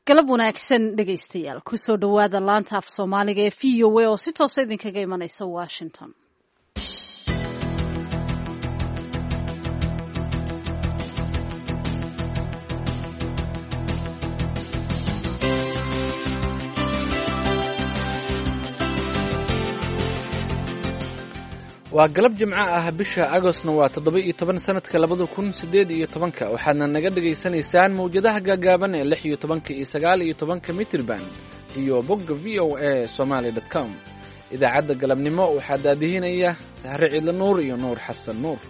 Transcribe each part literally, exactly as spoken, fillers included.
galab wanaagsan dhegaystayaal kusoo dhowaada laanta af soomaaliga ee v o a oo si toosa idinkaga imanaysa washington. waa galab jimco ah bisha agostna waa toddoba iyo toban sanadka labada kun sideed iyo tobanka waxaadna naga dhagaysanaysaan mawjadaha gaagaaban ee lix iyo tobanka iyo sagaal iyo tobanka mitrban iyo bogga v o a somaly dot com. idaacadda galabnimo waxaa daadihinaya sahre ciidla nuur iyo nuur xasan nuur.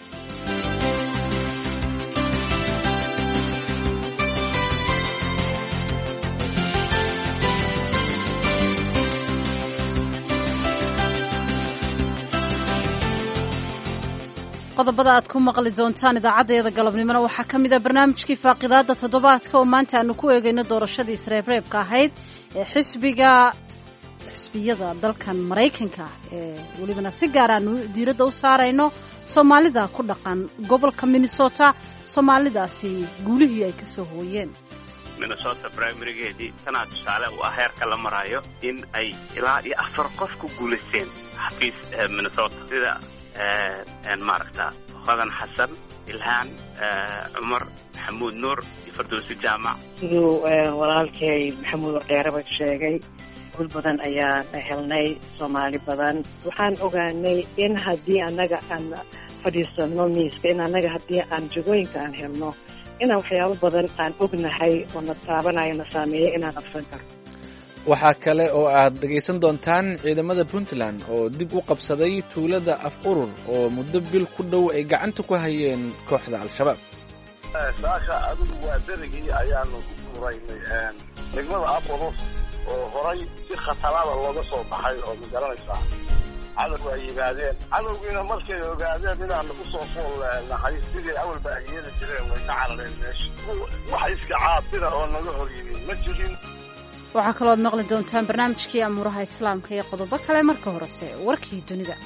qodobada aad ku maqli doontaan idaacadeeda galabnimona waxaa ka mid a barnaamijkii faaqidaada toddobaadka oo maanta aanu ku eegayno doorashadii isreebreebka ahayd ee xisbiga xisbiyada dalkan maraykanka ee welibana si gaar aanu diiradda u saarayno soomaalida ku dhaqan gobolka minnesota. soomaalidaasi guulihii ay kasoo hooyeen minnesota primarigeedii tanaa tusaale u ah heerka la maraayo in ay ilaa iyo afar qof ku guulaysteen xafiis minnesota sida maaragta hodan xasan ilhaan cumar maxamuud nuur iyo fardowsi jaamac. siduu walaalkay maxamuud waqeeraba sheegay gul badan ayaan helnay soomaali badan. waxaan ogaanay in haddii annaga aan fadhiisano miiska in annaga haddii aan jagooyinka aan helno inaan waxyaabo badan aan ognahay oo na taabanayo na saameeya inaan qabsan karno. waxaa kale oo aad dhegaysan doontaan ciidamada puntland oo dib u qabsaday tuulada af urur oo muddo bil ku dhow ay gacanta ku hayeen kooxda al-shabaab. saasha adigu waa derigii ayaanu ku furaynay degmada af urur oo horay si khataraada looga soo baxay oo ma garanaysaa cadowgu ay yimaadeen. cadowgiina markay ogaadeen inaanu ku soo fool nahay sidii awalba ay yeeli jireen way ka carareen meesha. wax iska caabira oo naga hor yimin ma jirin. waxaa kaloo ad maqli doontaan barnaamijkii amuuraha islaamka iyo qodobo kale. marka horese warkii dunida.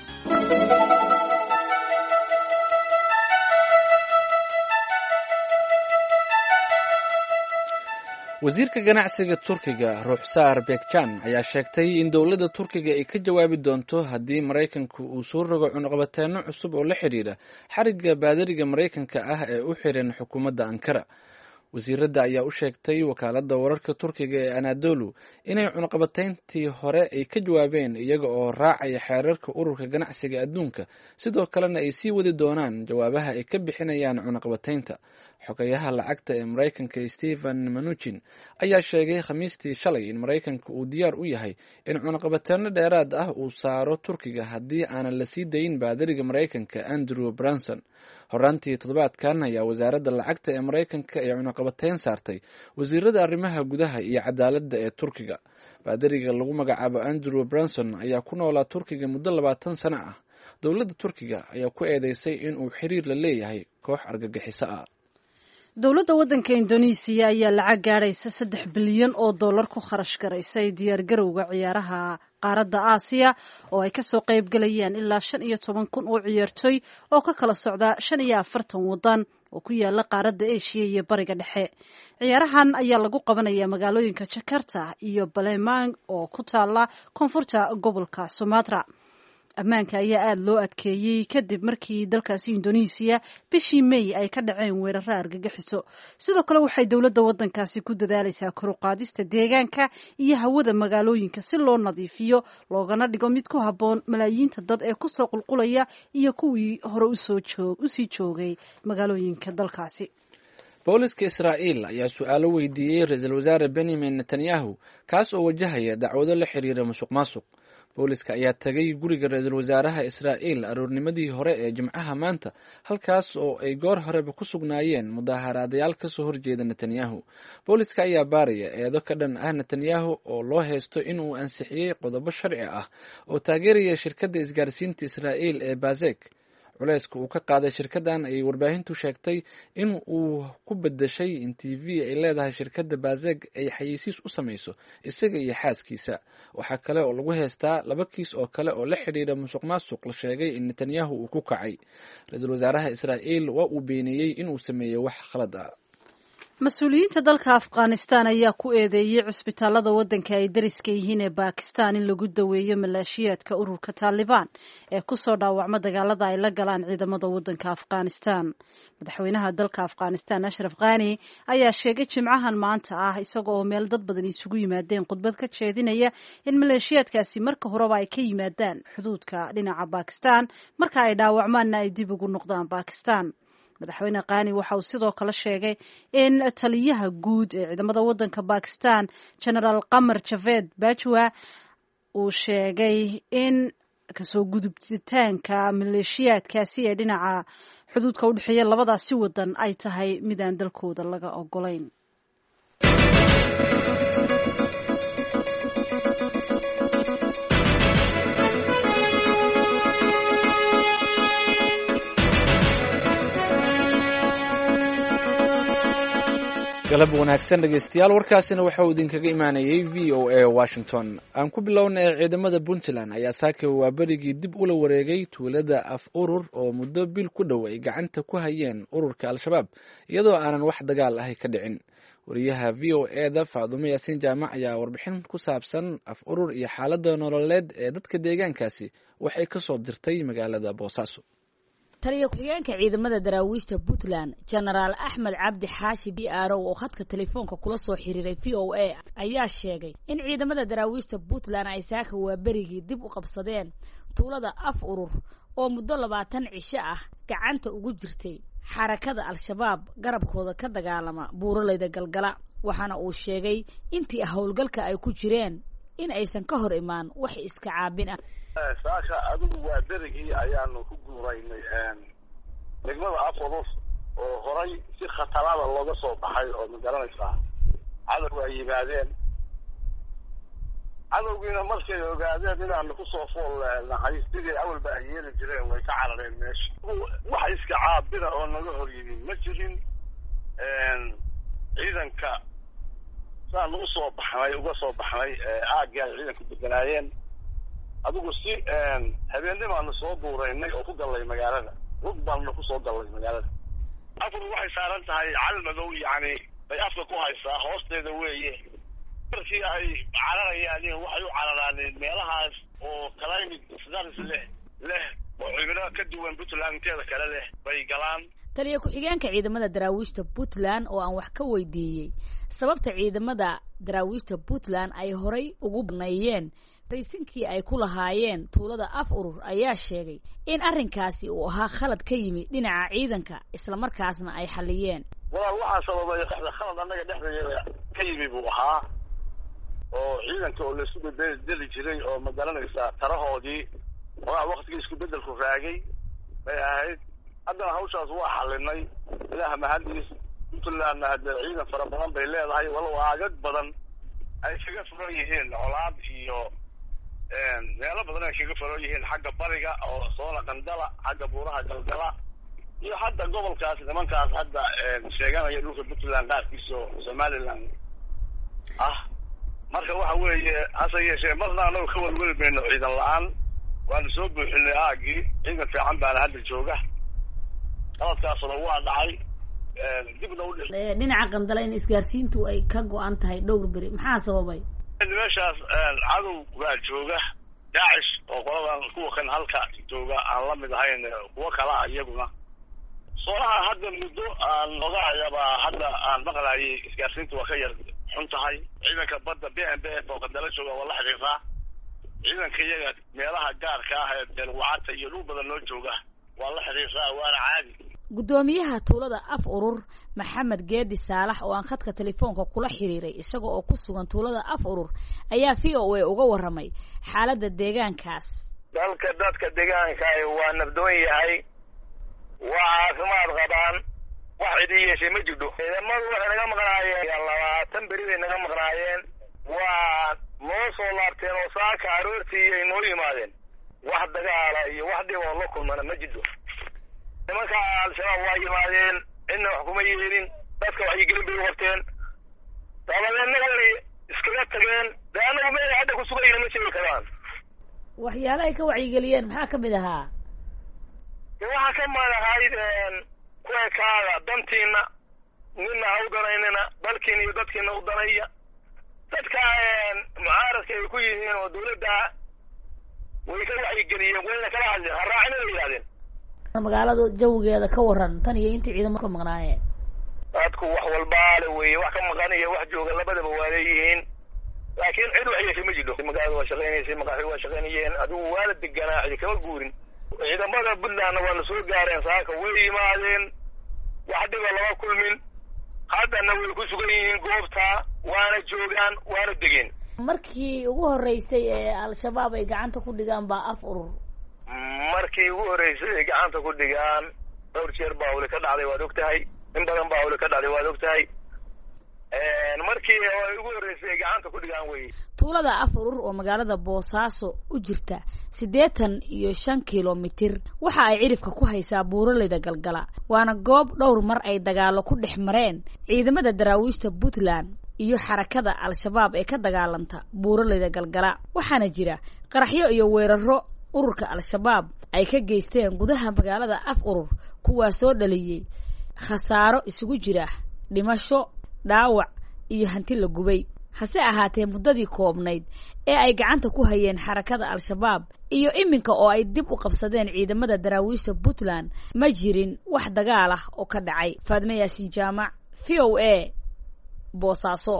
wasiirka ganacsiga turkiga ruuxsaar bekjan ayaa sheegtay in dowladda turkiga ay ka jawaabi doonto haddii maraykanku uu soo rogo cunuqabateeno cusub oo la xidhiidha xarigga baadariga maraykanka ah ee u xiran xukuumadda ankara. wasiiradda ayaa u sheegtay wakaaladda wararka turkiga ee anadolu inay cunuqabateyntii hore ay ka jawaabeen iyaga oo raacaya xeerarka ururka ganacsiga adduunka, sidoo kalena ay sii wadi doonaan jawaabaha ay ka bixinayaan cunuqabateynta. xogayaha lacagta ee maraykanka stephen mnuchin ayaa sheegay khamiistii shalay in maraykanka uu diyaar u yahay in cunuqabateeno dheeraad ah uu saaro turkiga haddii aanan la sii dayin baadariga maraykanka andrew branson. horaantii toddobaadkan ayaa wasaaradda lacagta ee maraykanka ee cunuqabateyn saartay wasiirada arrimaha gudaha iyo cadaaladda ee turkiga. baadariga lagu magacaabo andrew branson ayaa ku noolaa turkiga muddo labaatan sano ah. dowladda turkiga ayaa ku eedeysay inuu xiriir la leeyahay koox argagixiso ah. dowladda waddanka indonesiya ayaa lacag gaadhaysa saddex bilyan oo dollar ku kharash garaysay diyaargarowga ciyaaraha qaaradda aasiya oo ay kasoo qayb galayaan ilaa shan iyo toban kun oo ciyaartooy oo ka kala socda shan iyo afartan waddan oo ku yaala qaaradda eshiya iyo bariga dhexe. ciyaarahan ayaa lagu qabanaya magaalooyinka jakarta iyo balemang oo ku taala koonfurta gobolka sumatra. ammaanka ayaa aada loo adkeeyey kadib markii dalkaasi indonesiya bishii may ay ka dhaceen weeraro argagixiso. sidoo kale waxay dowladda waddankaasi ku dadaalaysaa koruqaadista deegaanka iyo hawada magaalooyinka si loo nadiifiyo loogana dhigo mid ku habboon malaayiinta dad ee kusoo qulqulaya iyo kuwii hore usii joogay magaalooyinka dalkaasi. booliska israa'iil ayaa su-aalo weydiiyey ra-iisul wasaare benyamin netanyahu kaas oo wajahaya dacwado la xiriira musuq maasuq. booliska ayaa tagay guriga ra-iisul wasaaraha israa'iil aroornimadii hore ee jimcaha maanta, halkaas oo ay goor horeba ku sugnaayeen mudaaharaadayaal kasoo horjeeda netanyahu. booliska ayaa baaraya eedo ka dhan ah netanyahu oo loo haysto inuu ansixiyey qodobo sharci ah oo taageeraya shirkadda isgaarsiinta israa'iil ee bazek. culayska uu ka qaaday shirkaddan ayay warbaahintu sheegtay in uu ku bedeshay in t v ay leedahay shirkadda bazeg ay xayeysiis u samayso isaga iyo xaaskiisa. waxaa kale oo lagu heystaa laba kiis oo kale oo la xidhiidha musuq maasuq la sheegay in netanyahu uu ku kacay. ra-iisul wasaaraha israa'iil waa uu beeniyey inuu sameeyey wax khalad ah. mas-uuliyiinta dalka afghanistan ayaa ku eedeeyey cusbitaalada waddanka ay dariska yihiin ee bakistan in lagu daweeyo maleeshiyaadka ururka taalibaan ee kusoo dhaawacma dagaalada ay la galaan ciidamada waddanka afghanistan. madaxweynaha dalka afghanistan ashraf khani ayaa sheegay jimcahan maanta ah isaga oo meel dad badan isugu yimaadeen khudbad ka jeedinaya in maleeshiyaadkaasi marka horeba ay ka yimaadaan xuduudka dhinaca bakistan marka ay dhaawacmaanna ay dib ugu noqdaan bakistan. madaxweyne khani waxa uu sidoo kale sheegay in taliyaha guud ee ciidamada waddanka bakistan genaraal qamar javed bajwa uu sheegay in kasoo gudubitaanka maleeshiyaadkaasi ee dhinaca xuduudka u dhexeeya labadaasi waddan ay tahay midaan dalkooda laga ogolayn. galab wanaagsan dhegeystayaal, warkaasina waxa uu idinkaga imaanayay v o a Washington. aan ku bilownay ciidamada Puntland ayaa saaka waa berigii dib ula wareegay tuulada af urur oo muddo bil ku dhow ay gacanta ku hayeen ururka al-shabaab iyadoo aanan wax dagaal ah ka dhicin. wariyaha v o a da Faadumo Yaasiin Jaamac ayaa warbixin ku saabsan af urur iyo xaaladda nololeed ee dadka deegaankaasi waxay ka soo dirtay magaalada Boosaaso. taliya ku-xigeenka ciidamada daraawiishta Puntland Genaraal Axmed Cabdi Xaashi B R O oo khadka telefoonka kula soo xiriiray V O A ayaa sheegay in ciidamada daraawiishta Puntland ay saaka waa berigii dib u qabsadeen tuulada af urur oo muddo labaatan cisho ah gacanta ugu jirtay xarakada al-shabaab garabkooda ka dagaalama buuraleyda galgala. waxaana uu sheegay intii howlgalka ay ku jireen in aysan ka hor imaan wax iska caabin ah. saaka adigu waa berigii ayaanu ku guuraynay degmada af urur oo horay si khatarada looga soo baxay oo magaranaysaa cadow ay yimaadeen. cadowgiina markay ogaadeen inaanu kusoo fool nahay sidii awalba ay yeeli jireen way ka carareen meesha. wax iska caabina oo naga hor yimid ma jirin. ciidanka saan u soo baxnay uga soo baxnay aagga ay ciidanku deganaayeen adigu si habeennimaanu soo duuraynay oo ku gallay magaalada. rug baanu kusoo gallay magaalada. afur waxay saaran tahay cal madow, yacni bay afka ku haysaa hoosteeda weeye. markii ay cararayaan waxay u cararaaneen meelahaas oo climate sidaas leh leh oo cimilo ka duwan Puntland inteeda kale leh bay galaan. taliya ku-xigeenka ciidamada daraawiishta Puntland oo aan wax ka weydiiyey sababta ciidamada daraawiishta Puntland ay horay ugu baneeyeen raysinkii ay ku lahaayeen tuulada af urur ayaa sheegay in arrinkaasi uu ahaa khalad ka yimi dhinaca ciidanka isla markaasna ay xaliyeen. walaal waxaa sababay khalad annaga dhexdeeda ka yimi buu ahaa oo ciidanka oo la isku bedeli jiray oo ma garanaysaa tarahoodii waa waqtigii isku bedelku raagay bay ahayd. haddana hawshaas waa xalinay ilaah mahadiis. Puntlandna hadda ciidan fara badan bay leedahay walow aagag badan ay kaga furan yihiin colaad iyo meelo badan ay kaga furan yihiin xagga bariga oo soona qandala xagga buuraha galgala iyo hadda gobolkaas nimankaas hadda sheeganaya dhulka Puntland qaarkiisa Somaliland ah. marka waxa weeye hase yeeshee marna anagu ka walwali mayno ciidan la-aan. waanu soo buuxinay aagii ciidan fiican baana hadda jooga. qaladkaasna waa dhacay dibna u dhigay. dhinaca qandala in isgaarsiintu ay ka go-an tahay dhowr beri maxaa sababay? meeshaas cadow waa jooga daacish oo qoladan kuwa kan halka jooga aan la mid ahayn kuwa kala iyaguna. soonaha hadda muddo aan ogaayaba hadda aan maqlaayay isgaarsiintu waa ka yar xun tahay. ciidanka badda B M B F oo qandala jooga waa la xiriiraa. ciidanka iyaga meelaha gaarka ah ee dalwacata iyo dhul badan loo jooga waa la xiriiraa waana caadi. gudoomiyaha tuulada af urur Maxamed Geedi Saalax oo aan khadka telefoonka kula xiriiray isaga oo ku sugan tuulada af urur ayaa V O A uga waramay xaaladda deegaankaas. dalka dadka deegaanka waa nabdoon yahay, waa caafimaad qabaan, wax cidi yeeshay ma jirto. ciidamadu waxay naga maqnaayeen labaatan beri bay naga maqnaayeen. waa noo soo laabteen oo saaka aroortii ay noo yimaadeen. wax dagaala iyo wax dhib oo la kulmana ma jirto. nimanka al-shabaab waa yimaadeen, cidna wax kuma yeelin, dadka wax yigelin bay u qabteen. dabadeedna way iskaga tageen. dee anagu meel hadda ku sugayna ma sheegi karaan. waxyaala ay ka wacyigeliyeen maxaa ka mid ahaa? waxaa ka mid ahayd kuwa kaaga dantiina nina ha u danaynina dalkiina iyo dadkiina u danaya dadka mucaaradka ay ku yihiin oo dawladda way ka wacyigeliyeen wayna kala hadleen ha raacina ay yidhahdeen magaalada jawigeeda ka waran tan iyo intii ciidamo ka maqnaayeen dadku wax walbaale weeye wax ka maqan iyo wax jooga labadaba waa leeyihiin laakiin cid wax yeeshay ma jidho magaalada waa shaqaynaysay maqaaxi waa shaqaynayeen adigu waa la deganaa cidi kama guurin ciidamada puntlandna waa na soo gaareen saaka way yimaadeen wax dhiba lama kulmin haddana way ku sugan yihiin goobta waana joogaan waana degeen markii ugu horreysay ee al-shabaab ay gacanta ku dhigaan baa af urur markii ugu horreysay ay gacanta ku dhigaan dhowr jeer baa hawle ka dhacday waad og tahay in badan baa hawle ka dhacday waad og tahay markii ay ugu horreysay ay gacanta ku dhigaan wey tuulada af urur oo magaalada boosaaso u jirta siddeetan iyo shan kilomitir waxa ay cirifka ku haysaa buuraleyda galgala waana goob dhowr mar ay dagaalo ku dhex mareen ciidamada daraawiishta puntland iyo xarakada al-shabaab ee ka dagaalanta buuraleyda galgala waxaana jira qaraxyo iyo weeraro ururka al-shabaab ay ka geysteen gudaha magaalada af urur kuwaa soo dhaliyey khasaaro isugu jira dhimasho dhaawac iyo hanti la gubay hase ahaatee muddadii koobnayd ee ay gacanta ku hayeen xarakada al-shabaab iyo iminka oo ay dib u qabsadeen ciidamada daraawiishta puntland ma jirin wax dagaal ah oo ka dhacay faadme yaasiin jaamac v o a boosaaso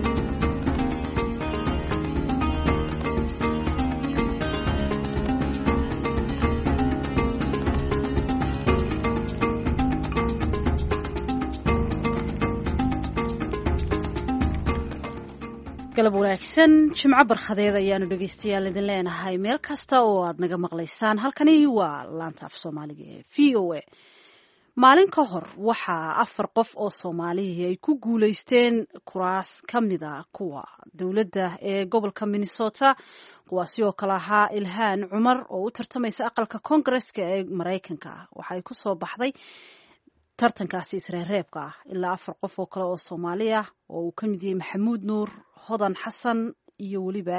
galab wanaagsan jimco barkhadeed ayaanu dhegaystayaal idin leenahay meel kasta oo aad naga maqlaysaan halkani waa laanta af soomaaliga ee v o a maalin ka hor waxaa afar qof oo soomaalihii ay ku guulaysteen kuraas ka mida kuwa dowladda ee gobolka minnesota kuwaasi oo kale ahaa ilhaan cumar oo u tartamaysa aqalka koongareska ee maraykanka waxay ku soo baxday tartankaasi isreereebka ah ilaa afar qof oo kale oo soomaali ah oo uu ka mid yahay maxamuud nuur hodan xasan iyo weliba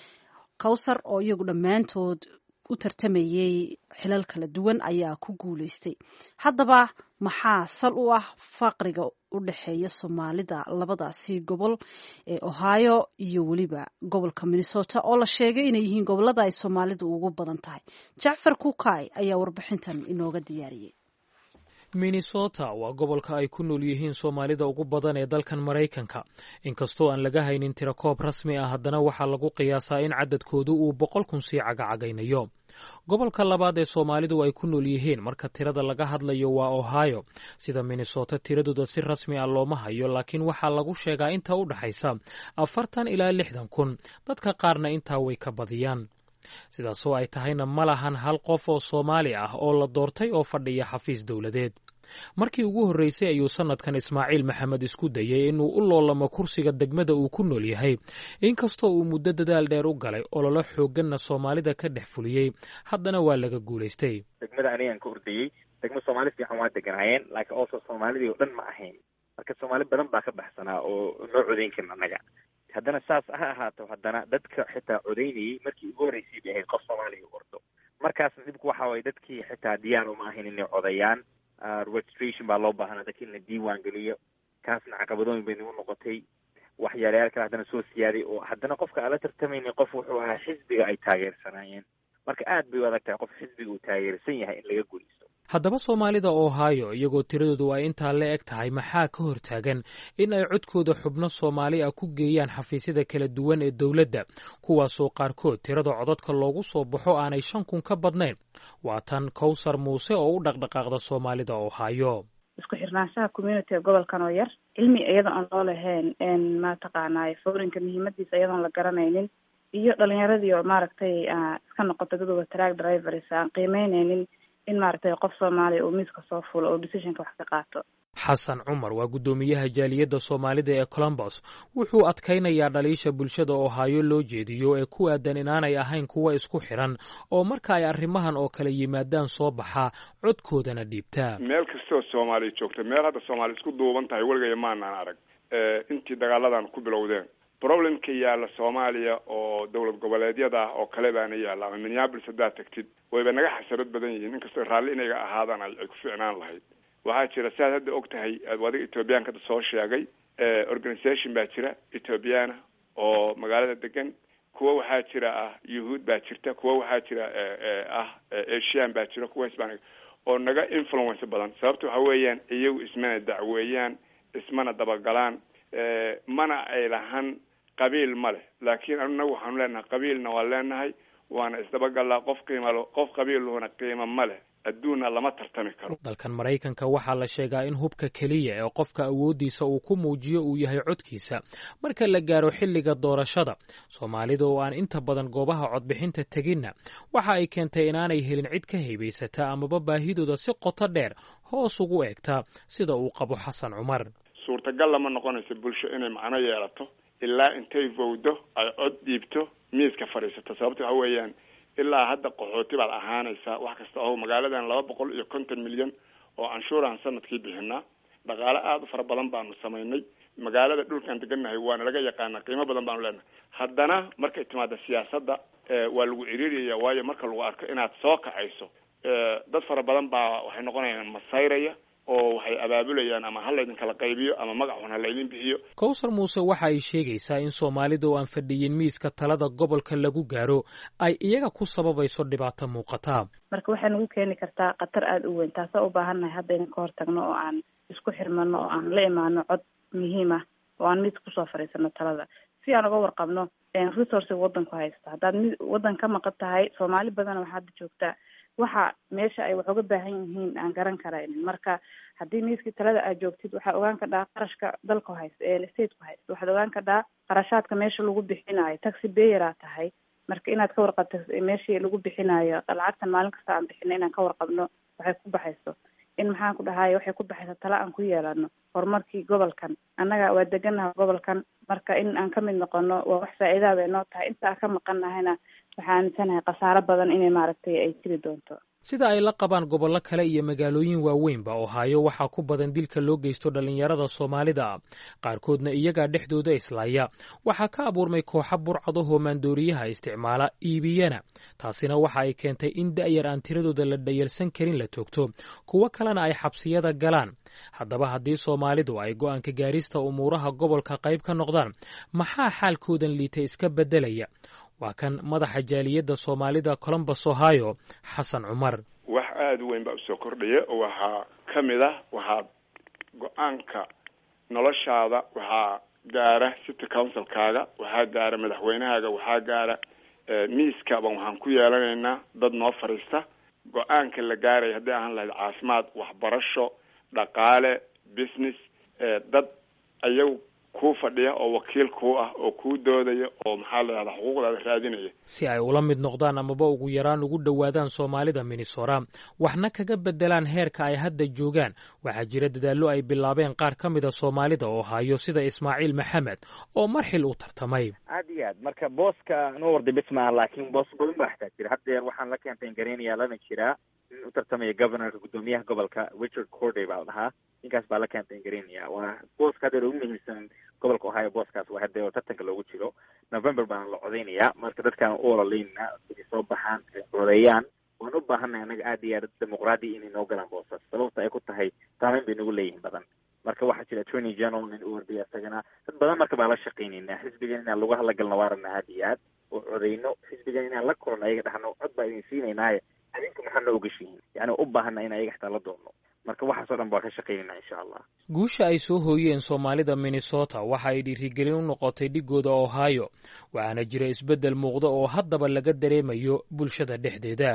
kawsar oo iyagu dhammaantood u tartamayey xilal kala duwan ayaa ku guulaystay haddaba maxaa sal u ah faqriga u dhexeeya soomaalida labadaasi gobol ee ohio iyo weliba gobolka minnesota oo la sheegay inay yihiin gobolada ay soomaalidu ugu badan tahay jacfar kukay ayaa warbixintan inooga diyaariyey minnesota waa gobolka ay ku nool yihiin soomaalida ugu badan ee dalkan maraykanka inkastoo aan laga haynin tirakoob rasmi ah haddana waxaa lagu qiyaasaa in cadadkoodu uu boqol kun sii cagacagaynayo gobolka labaad ee soomaalidu ay ku nool yihiin marka tirada laga hadlayo waa ohio sida minnesota tiradooda si rasmi ah looma hayo laakiin waxaa lagu sheegaa inta u dhaxaysa afartan ilaa lixdan kun dadka qaarna intaa way ka badiyaan sidaasoo ay tahayna ma lahan hal qof oo soomaali ah oo la doortay oo fadhiya xafiis dowladeed markii ugu horreysay ayuu sanadkan ismaaciil maxamed isku dayay inuu u loolamo kursiga degmada uu ku nool yahay inkastoo uu muddo dadaal dheer u galay ololo xoogganna soomaalida ka dhex fuliyey haddana waa laga guulaystay degmada anigaan ka ordayey degmo soomaali fiican waa deganaayeen laakiin oso soomaalidii oo dhan ma ahayn marka soomaali badan baa ka baxsanaa oo noo codayn karin annaga haddana saas ha ahaato haddana dadka xitaa codaynayey markii ugu horreysay bay ahayd qof soomaaliya u ordo markaasna dhibku waxa waye dadkii xitaa diyaar uma ahayn inay codayaan registration baa loo baahnaa dadki in la diiwaan geliyo kaasna caqabadooyin bay nagu noqotay waxyaalayaal kale haddana soo siyaaday oo haddana qofka aan la tartamaynin qof wuxuu ahaa xisbiga ay taageersanaayeen marka aad bay u adag tahay qof xisbiga uu taageersan yahay in laga guulaysto haddaba soomaalida ohio iyagoo tiradoodu ay intaa la eg tahay maxaa ka hortaagan in ay codkooda xubno soomaali ah ku geeyaan xafiisyada kala duwan ee dowladda kuwaasoo qaarkood tirada codadka loogu soo baxo aanay shan kun ka badnayn waa tan kawsar muuse oo u dhaqdhaqaaqda soomaalida ohio isku xirnaanshaha communitiga gobolkan oo yar cilmi iyadoo aan loo lahayn mataqaanay foorinka muhiimadiisa iyadoon la garanaynin iyo dhalinyaradii oo maaragtay iska noqota dadooda track drivers aan qiimeynaynin in maaragtay qof soomaaliya uu miiska soo fulo oo decisionka wax ka qaato xasan cumar waa guddoomiyaha jaaliyadda soomaalida ee columbus wuxuu adkaynayaa dhaliisha bulshada ohio loo jeediyo ee ku aadan inaanay ahayn kuwa isku xiran oo marka ay arrimahan oo kale yimaadaan soo baxaa codkoodana dhiibtaa meel kastoo soomaaliya joogta meel hadda soomaaliya isku duuban tahay weligaya maanaan arag intii dagaaladan ku bilowdeen problemka yaalla soomaaliya oo dowlad goboleedyada ah oo kale baana yaalla ama minneapolis haddaad tagtid wayba naga xasarad badan yihiin inkastoo raalli inaga ahaadaan ay ku fiicnaan lahayd waxaa jira siaad hadda og tahay adiga ethoobiyaanka soo sheegay organisation baa jira ethoobiyaana oo magaalada degan, kuwa waxaa jira ah yuhuud baa jirta, kuwa waxaa jira ah asian baa jira, kuwa hispanic oo naga influence badan. sababta waxa weeyaan iyagu ismana dacweeyaan, ismana dabagalaan, mana ay lahan qabiil ma leh. laakiin anagu waxaanu leenahay qabiilna waa leenahay, waana isdabagalaa. qof qiimo qof qabiiluna qiimo ma leh, adduunna lama tartami karo. dalkan Maraykanka waxaa la sheegaa in hubka keliya ee qofka awoodiisa uu ku muujiyo uu yahay codkiisa marka la gaaro xilliga doorashada. Soomaalida oo aan inta badan goobaha codbixinta teginna waxa ay keentay inaanay helin cid ka haybaysata amaba baahidooda si qoto dheer hoos ugu eegta, sida uu qabo Xasan Cumar. suurtagal lama noqonayso bulsho inay macno yeelato ilaa intay vowdo ay cod dhiibto miiska fadhiisato. sababta waxa weeyaan ilaa hadda qaxooti baad ahaanaysaa. wax kasta oo magaaladan laba boqol iyo konton milyan oo canshuuraan sanadkii bixinaa, dhaqaale aada u fara badan baanu samaynay. magaalada dhulkaan degannahay waana laga yaqaana, qiimo badan baanu leenahay. haddana markay timaada siyaasadda waa lagu ciriiriyaya, waayo marka lagu arko inaad soo kacayso dad fara badan baa waxay noqonayaan masayraya oo waxay abaabulayaan ama ha laydin kala qaybiyo ama magac xun ha laydin bixiyo. Kowsar Muuse waxa ay sheegaysaa in Soomaalida oo aan fadhiyin miiska talada gobolka lagu gaaro ay iyaga ku sababayso dhibaato muuqata. marka waxay nagu keeni kartaa qatar aada u weyn, taasoo u baahannahay hadda inaan ka hortagno oo aan isku xirmano oo aan la imaano cod muhiim ah oo aan mid kusoo fadhiisano talada si aan uga warqabno resource waddanku haysta. haddaad mid waddan ka maqan tahay, Soomaali badan waxaa hadda joogta waxa meesha ay wax uga baahan yihiin aan garan karaynin. marka haddii miiskii talada aad joogtid waxaad ogaan kadhaa qarashka dalka haysta ee stateku haysta, waxaad ogaan kadhaa qarashaadka meesha lagu bixinayo. taxi bayeraa tahay, marka inaad ka warqabto meeshii lagu bixinayo lacagtan maalin kasta aan bixino inaan ka warqabno waxay ku baxayso. in maxaan ku dhahay waxay ku baxaysa tala aan ku yeelano horumarkii gobolkan. annaga waa deganaha gobolkan, marka in aan ka mid noqono waa wax faa'iidaa bay noo tahay. inta aan ka maqan nahayna waxaan aaminsanahay khasaaro badan inay maaragtay ay jiri doonto. sida ay la qabaan gobollo kale iyo magaalooyin waaweynba, Ohio waxaa ku badan dilka loo geysto dhalinyarada Soomaalida, qaarkoodna iyagaa dhexdooda islaaya. waxaa ka abuurmay kooxo burcado hoomaandooriyaha isticmaala iibiyana. taasina waxa ay keentay in da'yar aan tiradooda la dhayalsan karin la toogto, kuwo kalena ay xabsiyada galaan. haddaba haddii Soomaalidu ay go'aanka gaarista umuuraha gobolka qayb ka noqdaan, maxaa xaalkoodan liita iska beddelaya? waa kan madaxa jaaliyadda Soomaalida Columbus Ohio, Xasan Cumar. wax aada u weyn baa usoo kordhaya oo waxaa ka mid ah waxaa go-aanka noloshaada waxaa gaara city councilkaaga, waxaa gaara madaxweynahaaga, waxaa gaara miiskaaban waxaan ku yeelanaynaa dad noo fadhiista. go-aanka la gaaraya haddii ahaan lahayd caafimaad, waxbarasho, dhaqaale, business, dad ayagu kuu fadhiya oo wakiil kuu ah oo kuu doodaya oo maxaa la yidhahdaa xuquuqdaada raadinaya. si ay ula mid noqdaan amaba ugu yaraan ugu dhowaadaan Soomaalida Minnesota, waxna kaga bedelaan heerka ay hadda joogaan, waxaa jira dadaallo ay bilaabeen qaar ka mid a Soomaalida oo hayo sida Ismaaciil Maxamed oo marxil u tartamay. aad iyo aad marka booska noo warday bismaa, laakiin boos badan baa xataa jira. haddeer waxaan la campaign gareynayaa lana jiraa in u tartamaya governorka guddoomiyaha gobolka Richard Corday baa la dhahaa. ninkaas baa la campaign gareynaya. waa booska haddeer ugu muhiimsan gobolka Ohio. booskaas waa haddeer oo tartanka loogu jiro November baan la codeynayaa. marka dadkaan u ololeyna inay soo baxaan ay codeeyaan. waan u baahannahay annaga aad iyo aad dimuqraadi inay noo galaan boosas, sababta ay ku tahay saameyn bay nagu leeyihiin badan. marka waxaa jira attorney general nin u ordaya isagana. dad badan marka baa la shaqeynaynaa. xisbigan inaan lagu hadlagalno waa rabnaa aad iyo aad oo codeyno. xisbigan inaan la korno ayaga dhahno cod baa idin siinaynaaye adinku maxaa noo ogashihiin, yani u baahana in ayaga xataa la doonno. marka waxaasoo dhan baa ka shaqeynayna insha allah. guusha ay soo hooyeen Soomaalida Minnesota waxa ay dhiirigelin u noqotay dhigooda Ohio, waxaana jira isbeddel muuqda oo haddaba laga dareemayo bulshada dhexdeeda.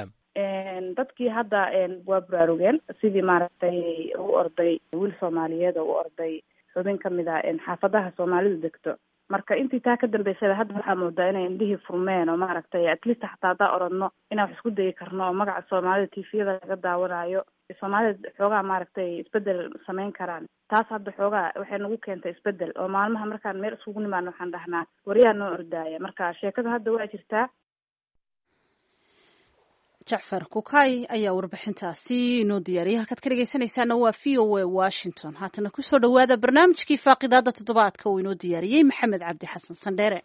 dadkii hadda waa baraarugeen sidii maaragtay u orday wiil Soomaaliyeed oo u orday xubin ka mid ah xaafadaha Soomaalidu degto. marka intii taa ka dambeysay hadda waxaa moodaa inay indhihii furmeen oo maaragtay at least xataa haddaa orodno inaan wax isku dayi karno oo magaca Soomaalida T V-yada laga daawanayo. Soomaalida xoogaa maaragtay isbedel samayn karaan. taas hadda xoogaa waxay nagu keentay isbedel oo maalmaha markaan meel isugu nimaano waxaan dhahnaa wariyaa noo ordaaya. marka sheekada hadda waa jirtaa. Jacfar Kukay ayaa warbixintaasi inoo diyaariyay. halkaad ka dhegaysanaysaana waa V O A Washington. haatana kusoo dhawaada barnaamijkii faaqidaada toddobaadka uu inoo diyaariyey Maxamed Cabdi Xasan Sandheere.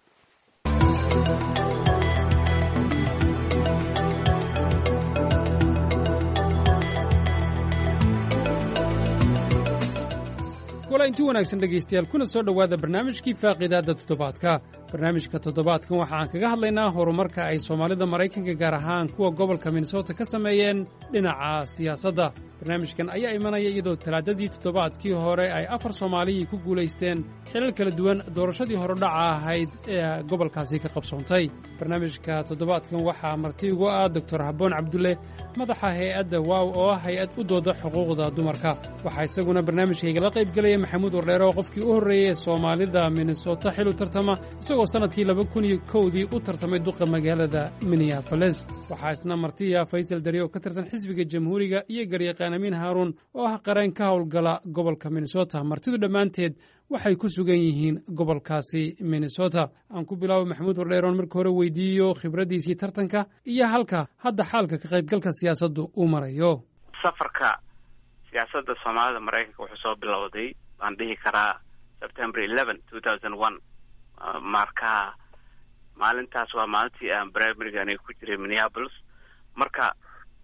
kula intii wanaagsan dhegaystayaal kuna soo dhowaada barnaamijkii faaqiidaadda toddobaadka barnaamijka toddobaadkan waxa aan kaga hadlaynaa horumarka ay soomaalida maraykanka gaar ahaan kuwa gobolka minnesota ka sameeyeen dhinaca siyaasadda barnaamijkan ayaa imanaya iyadoo talaadadii toddobaadkii hore ay afar soomaaliyii ku guulaysteen xilal kala duwan doorashadii horodhaca ahayd ee gobolkaasi ka qabsoontay barnaamijka toddobaadkan waxaa marti ugu ah doctor habboon cabdulle madaxa hay-adda waaw oo ah hay-ad u dooda xuquuqda dumarka waxaa isaguna barnaamijkaygala qaybgelaya maxamuud wardheere oo qofkii u horreeyey ee soomaalida minnesota xil u tartama isagoo sannadkii laba kun iyo kowdii u tartamay duqa magaalada minneaboles waxaa isna martiya faysal dari oo ka tirsan xisbiga jamhuuriga iyo garyaqaan amiin haaruun oo ah qareen ka howlgala gobolka minnesota martidu dhammaanteed waxay ku sugan yihiin gobolkaasi minnesota aan ku bilaabo maxamuud wardheeroon marka hore weydiiyo khibraddiisii tartanka iyo halka hadda xaalka ka qaybgalka siyaasaddu uu marayo safarka siyaasadda soomaalida maraykanka wuxuu soo bilowday waan dhihi karaa september eleven two thousand one marka maalintaas waa maalintii aan primariga aniga ku jiray minneapolis marka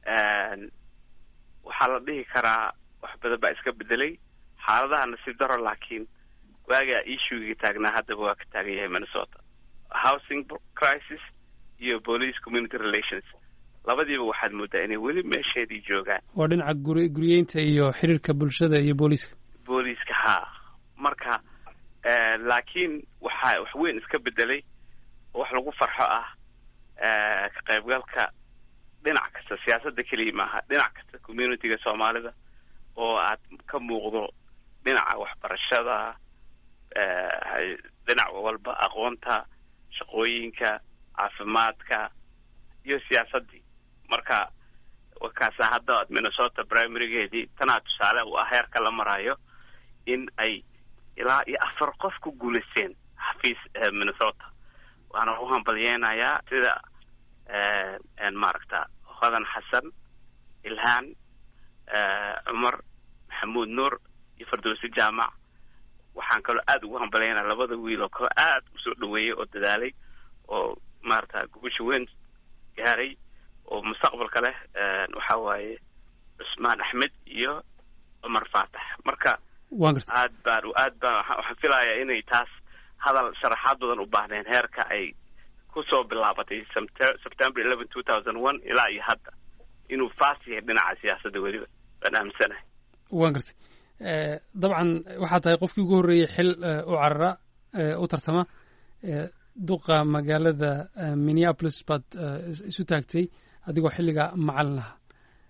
waxaa la dhihi karaa wax badan baa iska bedelay xaaladaha nasiib daro laakiin waagaa issuegii taagnaa haddaba waa ka taagan yahay minnesota housing crisis iyo police community relations labadiiba waxaad moodaa inay weli meesheedii joogaan waa dhinaca guri guriyeynta iyo xiriirka bulshada iyo booliiska booliiska haa marka laakiin waxaa wax weyn iska bedelay oo wax lagu farxo ah ka qaybgalka dhinac kasta siyaasadda keliya maaha dhinac kasta communityga soomaalida oo aad ka muuqdo dhinaca waxbarashada dhinac walba aqoonta shaqooyinka caafimaadka iyo siyaasaddii marka wakaasa hadda minnesota primarigeedii tanaa tusaale u ah heerka la marayo in ay ilaa iyo afar qof ku guulaysteen xafiis minnesota waana u hambalyeynayaa sida maaragta hodan xasan ilhaan cumar maxamuud nuur iyo fardowsi jaamac waxaan kaloo aada ugu hambalyeynaya labada wiil oo kaloo aada usoo dhaweeyey oo dadaalay oo maarata gubasha weyn gaaray oo mustaqbalka leh waxa waaye cusmaan axmed iyo cumar faatax marka aad baan aad baan waxaan filayaa inay taas hadal sharaxaad badan u baahneen heerka ay kusoo bilaabatay september eleven two thousand one ilaa iyo hadda inuu faas yahay dhinaca siyaasadda weliba baan aaminsanahay waan gartay dabcan waxaa tahay qofkii ugu horreeyey xil u carara u tartama duqa magaalada minneapolis baad isu taagtay adigoo xilliga macalin aha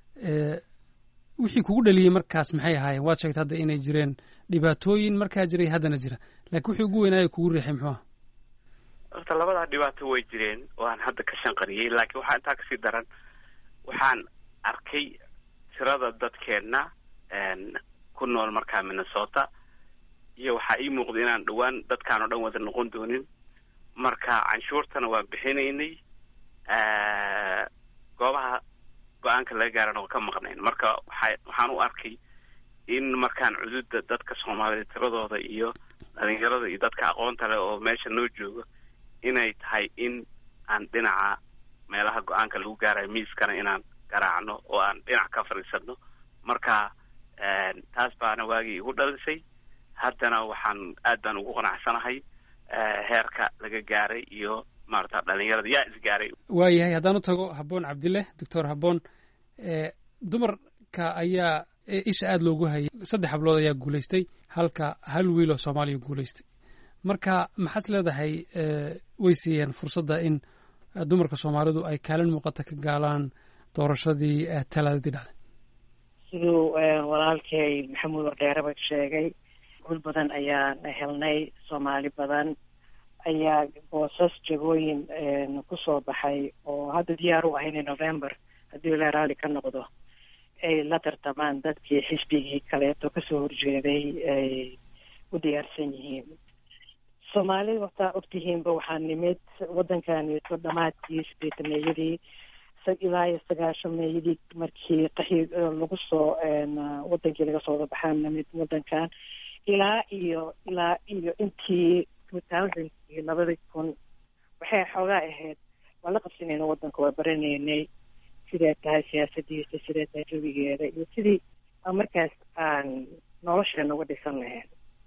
wixii kugu dhaliyey markaas maxay ahaayeen waad sheegtay hadda inay jireen dhibaatooyin markaa jiray haddana jira laakiin wixii ugu weynaayo kugu riixay muxuu aha horta labadaa dhibaato way jireen oo aan hadda ka shanqariyey laakiin waxaa intaa kasii daran waxaan arkay tirada dadkeenna ku nool markaa minnesota iyo waxaa ii muuqda inaan dhowaan dadkaan oo dhan wada noqon doonin marka canshuurtana waan bixinaynay goobaha go-aanka laga gaarana waa ka maqnayn marka waxa waxaan u arkay in markaan cududa dadka soomaalida tiradooda iyo dhalinyarada iyo dadka aqoonta leh oo meesha noo joogo inay tahay in aan dhinaca meelaha go-aanka lagu gaarayo miiskana inaan garaacno oo aan dhinac ka fadhiisano marka taas baana waagii igu dhalisay haddana waxaan aad baan ugu qanacsanahay heerka laga gaaray iyo maarata dhalinyarada yaa isgaaray waayahay haddaan u tago habboon cabdille doctor habboon dumarka ayaa isha aada loogu hayay saddex hablood ayaa guulaystay halka hal wiil oo soomaaliya guulaystay marka maxaad leedahay way siiyeen fursadda in dumarka soomaalidu ay kaalin muuqata ka gaalaan doorashadii talaadadii dhacday siduu walaalkay maxamuud wardheeraba sheegay gul badan ayaan helnay soomaali badan ayaa boosas jagooyin kusoo baxay oo hadda diyaar u ahayn november haddii la raali ka noqdo ay la tartamaan dadkii xisbigii kaleeto kasoo horjeeday ay u diyaarsan yihiin soomaalida wataa ogtihiinba waxaa nimid waddankaneeto dhamaadkii sideetameeyadii ilaa iyo sagaashameeyadii markii qaxi lagu soo wadankii laga soo wada baxaan nimid waddankan ilaa iyo ilaa iyo intii two thousand iyo labadii kun waxay xoogaa ahayd waa la qabsanayna waddanka waa baranaynay siday tahay siyaasadiisa siday tahay jawigeeda iyo sidii markaas aan nolosheena uga dhisan lahayn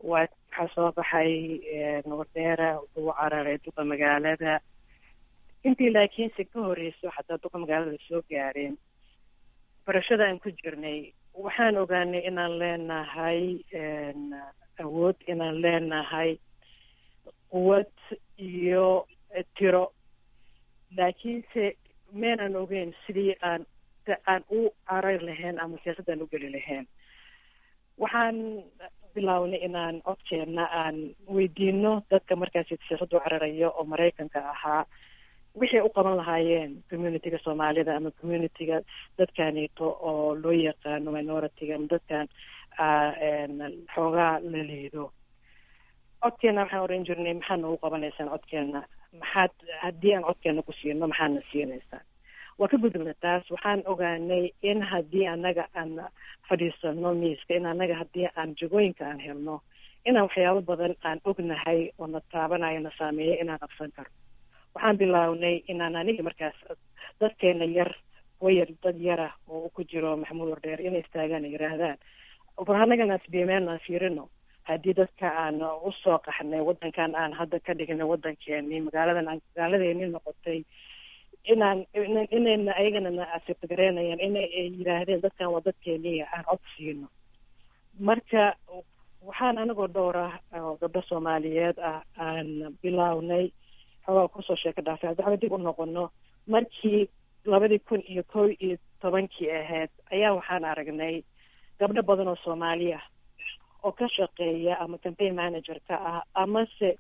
waa waxaa soo baxay wardheera uu cararay duqa magaalada intii laakiinse ka horeyso xataa duqa magaalada soo gaareen barashada aan ku jirnay waxaan ogaanay inaan leenahay awood inaan leenahay quwad iyo tiro laakiinse meenaan ogeyn sidii aan aan u carar lahayn ama siyaasadaan u geli lahayn waxaan bilownay inaan codkeena aan weydiino dadka markaasi siyaasadda u cararayo oo maraykanka ahaa wixii u qaban lahaayeen communityga soomaalida ama communityga dadkaneeto oo loo yaqaano minority-ga ama dadkan xoogaa la liido codkeena waxaan oran jirnay maxaad noogu qabanaysaan codkeena maxaad haddii aan codkeena ku siino maxaadna siinaysaan waa ka gudubna taas waxaan ogaanay in haddii annaga aan fadhiisano miiska in annaga haddii aan jagooyinka aan helno inaan waxyaabo badan aan ognahay oo na taabanayo na saameeya inaan qabsan karno waxaan bilownay inaan aniga markaas dadkeena yar wayar dad yara oo ku jiro maxamuud wardheer inay istaagaan ay yidhaahdaan bal annagana asbiimeen aan fiirino haddii dadka aan usoo qaxnay waddankan aan hadda ka dhignay waddankeeni magaaladan aan magaaladeeni noqotay inaan inayna ayagana na asibtagareynayaan inay yidhaahdeen dadkan waa dadkeeniya aan cod siino marka waxaan anagoo dhowr ah oo gabdho soomaaliyeed ah aan bilownay xoogaa kusoo sheeka dhaafay hadda waxba dib u noqono markii labadii kun iyo kow iyo tobankii ahayd ayaa waxaan aragnay gabdho badan oo soomaali ah oo ka shaqeeya ama campaign manager ka ah amase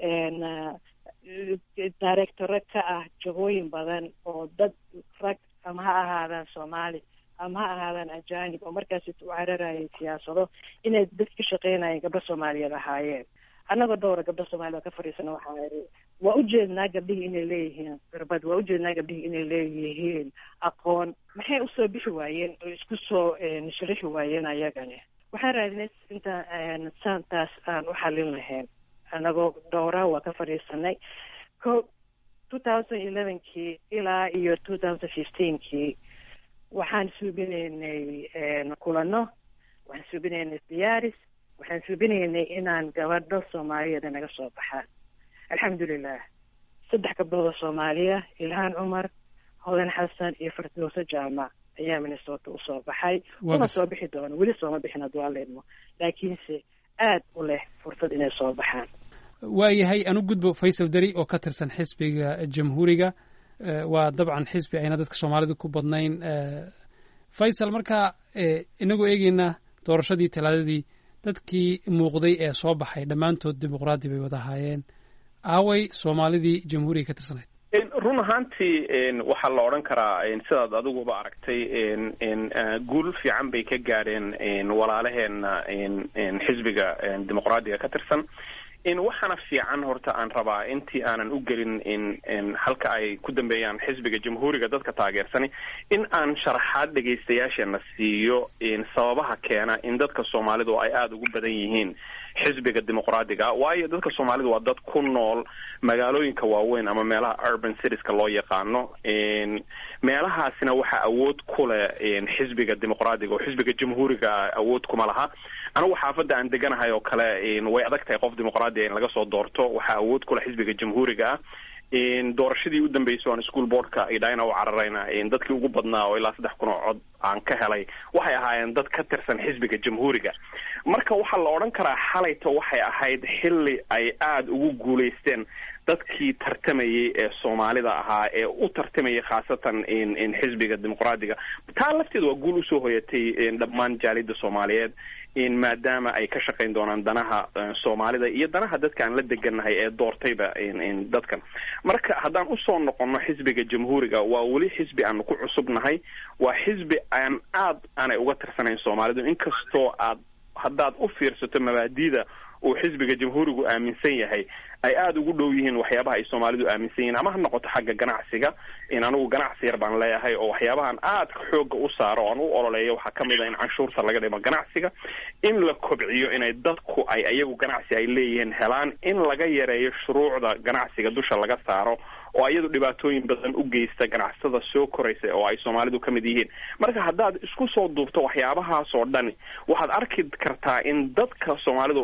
directore ka ah jagooyin badan oo dad rag ama ha ahaadaan soomaali ama ha ahaadaan ajanib oo markaasi u cararayay siyaasado inay dad ka shaqeynayeen gabdho soomaaliyeed ahaayeen annagoo dhowra gabdho soomaaliyed oo ka fadhiisana waxaa iri waa ujeednaa gabdhihii inay leeyihiin khirbad waa ujeednaa gabdhihii inay leeyihiin aqoon maxay usoo bixi waayeen oo isku soo sharaxi waayeen ayagani waxaan raadinay inta saantaas aan u xalin lahayn annagoo dhowra waa ka fadhiisanay ko two thousand elevenkii ilaa iyo two thousand fifteenkii waxaan suubinaynay kulano waxaan suubinaynay diyaaris waxaan suubinaynay inaan gabadho soomaaliyeeda naga soo baxaan alxamdulilah saddex gabdhood oo soomaaliya ilhaan cumar hodan xasan iyo firdowso jaamac ayaa minnesota usoo baxay una soo bixi doono weli sooma bixin hadduu alla idmo laakiinse aad u leh fursad inay soo baxaan waayahay aan u gudbo faysal dari oo ka tirsan xisbiga jamhuuriga waa dabcan xisbi ayna dadka soomaalida ku badnayn faysal marka inagoo eegeyna doorashadii talaadadii dadkii muuqday ee soo baxay dhammaantood dimuqraadi bay wada ahaayeen aaway soomaalidii jamhuuriga ka tirsanayd run ahaantii waxaa la odhan karaa sidaad adiguba aragtay guul fiican bay ka gaadheen walaalaheena xisbiga dimuqraadiga ka tirsan waxaana fiican horta aan rabaa intii aanan u gelin halka ay ku dambeeyaan xisbiga jamhuuriga dadka taageersani in aan sharaxaad dhegaystayaasheena siiyo sababaha keena in dadka soomaalidu ay aada ugu badan yihiin xisbiga dimuqraadiga waayo dadka soomaalidu waa dad ku nool magaalooyinka waaweyn ama meelaha urban citieska loo yaqaano meelahaasina waxaa awood ku leh xisbiga dimuqraadiga oo xisbiga jamhuuriga awood kuma laha anigu xaafadda aan deganahay oo kale way adag tahay qof dimuqraadiga in laga soo doorto waxaa awood ku leh xisbiga jamhuuriga ah doorashadii u dambeysay aan school boardka idhayna u cararayna dadkii ugu badnaa oo ilaa saddex kun oo cod aan ka helay waxay ahaayeen dad ka tirsan xisbiga jamhuuriga marka waxaa la odhan karaa xalayta waxay ahayd xilli ay aada ugu guulaysteen dadkii tartamayay ee soomaalida ahaa ee u tartamayay khaasatan xisbiga dimuqraadiga taa lafteeda waa guul usoo hoyatay dhammaan jaalida soomaaliyeed maadaama ay ka shaqayn doonaan danaha soomaalida iyo danaha dadka aan la deganahay ee doortayba dadkan marka haddaan usoo noqono xisbiga jamhuuriga waa weli xisbi aanu ku cusubnahay waa xisbi aan aad aanay uga tirsanayn soomaalidu inkastoo aad haddaad u fiirsato mabaadida uu xisbiga jamhuurigu aaminsan yahay ay aada ugu dhow yihiin waxyaabaha ay soomaalidu aaminsan yihiin ama ha noqoto xagga ganacsiga in anigu ganacsi yar baan leeyahay oo waxyaabahan aadka xooga u saaro o aan u ololeeyo waxaa kamid a in canshuurta laga dhimo ganacsiga in la kobciyo inay dadku ay ayagu ganacsi ay leeyihiin helaan in laga yareeyo shuruucda ganacsiga dusha laga saaro oo iyadu dhibaatooyin badan u geysta ganacsatada soo koraysa oo ay soomaalidu ka mid yihiin marka haddaad isku soo duubto waxyaabahaas oo dhani waxaad arki kartaa in dadka soomaalidu in badan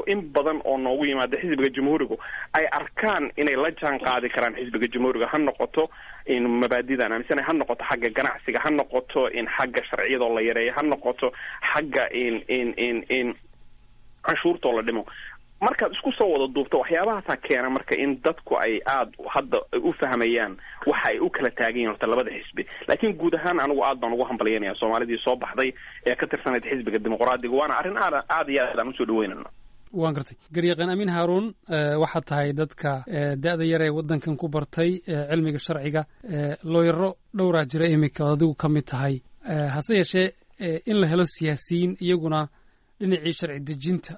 badan oo noogu yimaada xisbiga jamhuuriga ay arkaan inay la jaan qaadi karaan xisbiga jamhuuriga, ha noqoto in mabaadidan aaminsanay, ha noqoto xagga ganacsiga, ha noqoto in xagga sharciyadoo la yareeyo, ha noqoto xagga in in in in canshuurtoo la dhimo. markaad isku soo wada duubto waxyaabahaasaa keena marka in dadku ay aada hadda u fahmayaan waxa ay u kala taagan yihin horta labada xisbi. laakiin guud ahaan anigu aad baan ugu hambalyanaya soomaalidii soo baxday ee ka tirsanayd xisbiga dimuqraadiga, waana arrin aad aad iyo aad aan usoo dhaweynayno. waan gartay. garyaqaan amiin haaruun, waxaad tahay dadka da-da yar ee waddankan ku bartay cilmiga sharciga, looyaro dhowraa jira iminka oo adigu ka mid tahay. hase yeeshee in la helo siyaasiyiin iyaguna dhinacii sharci dejinta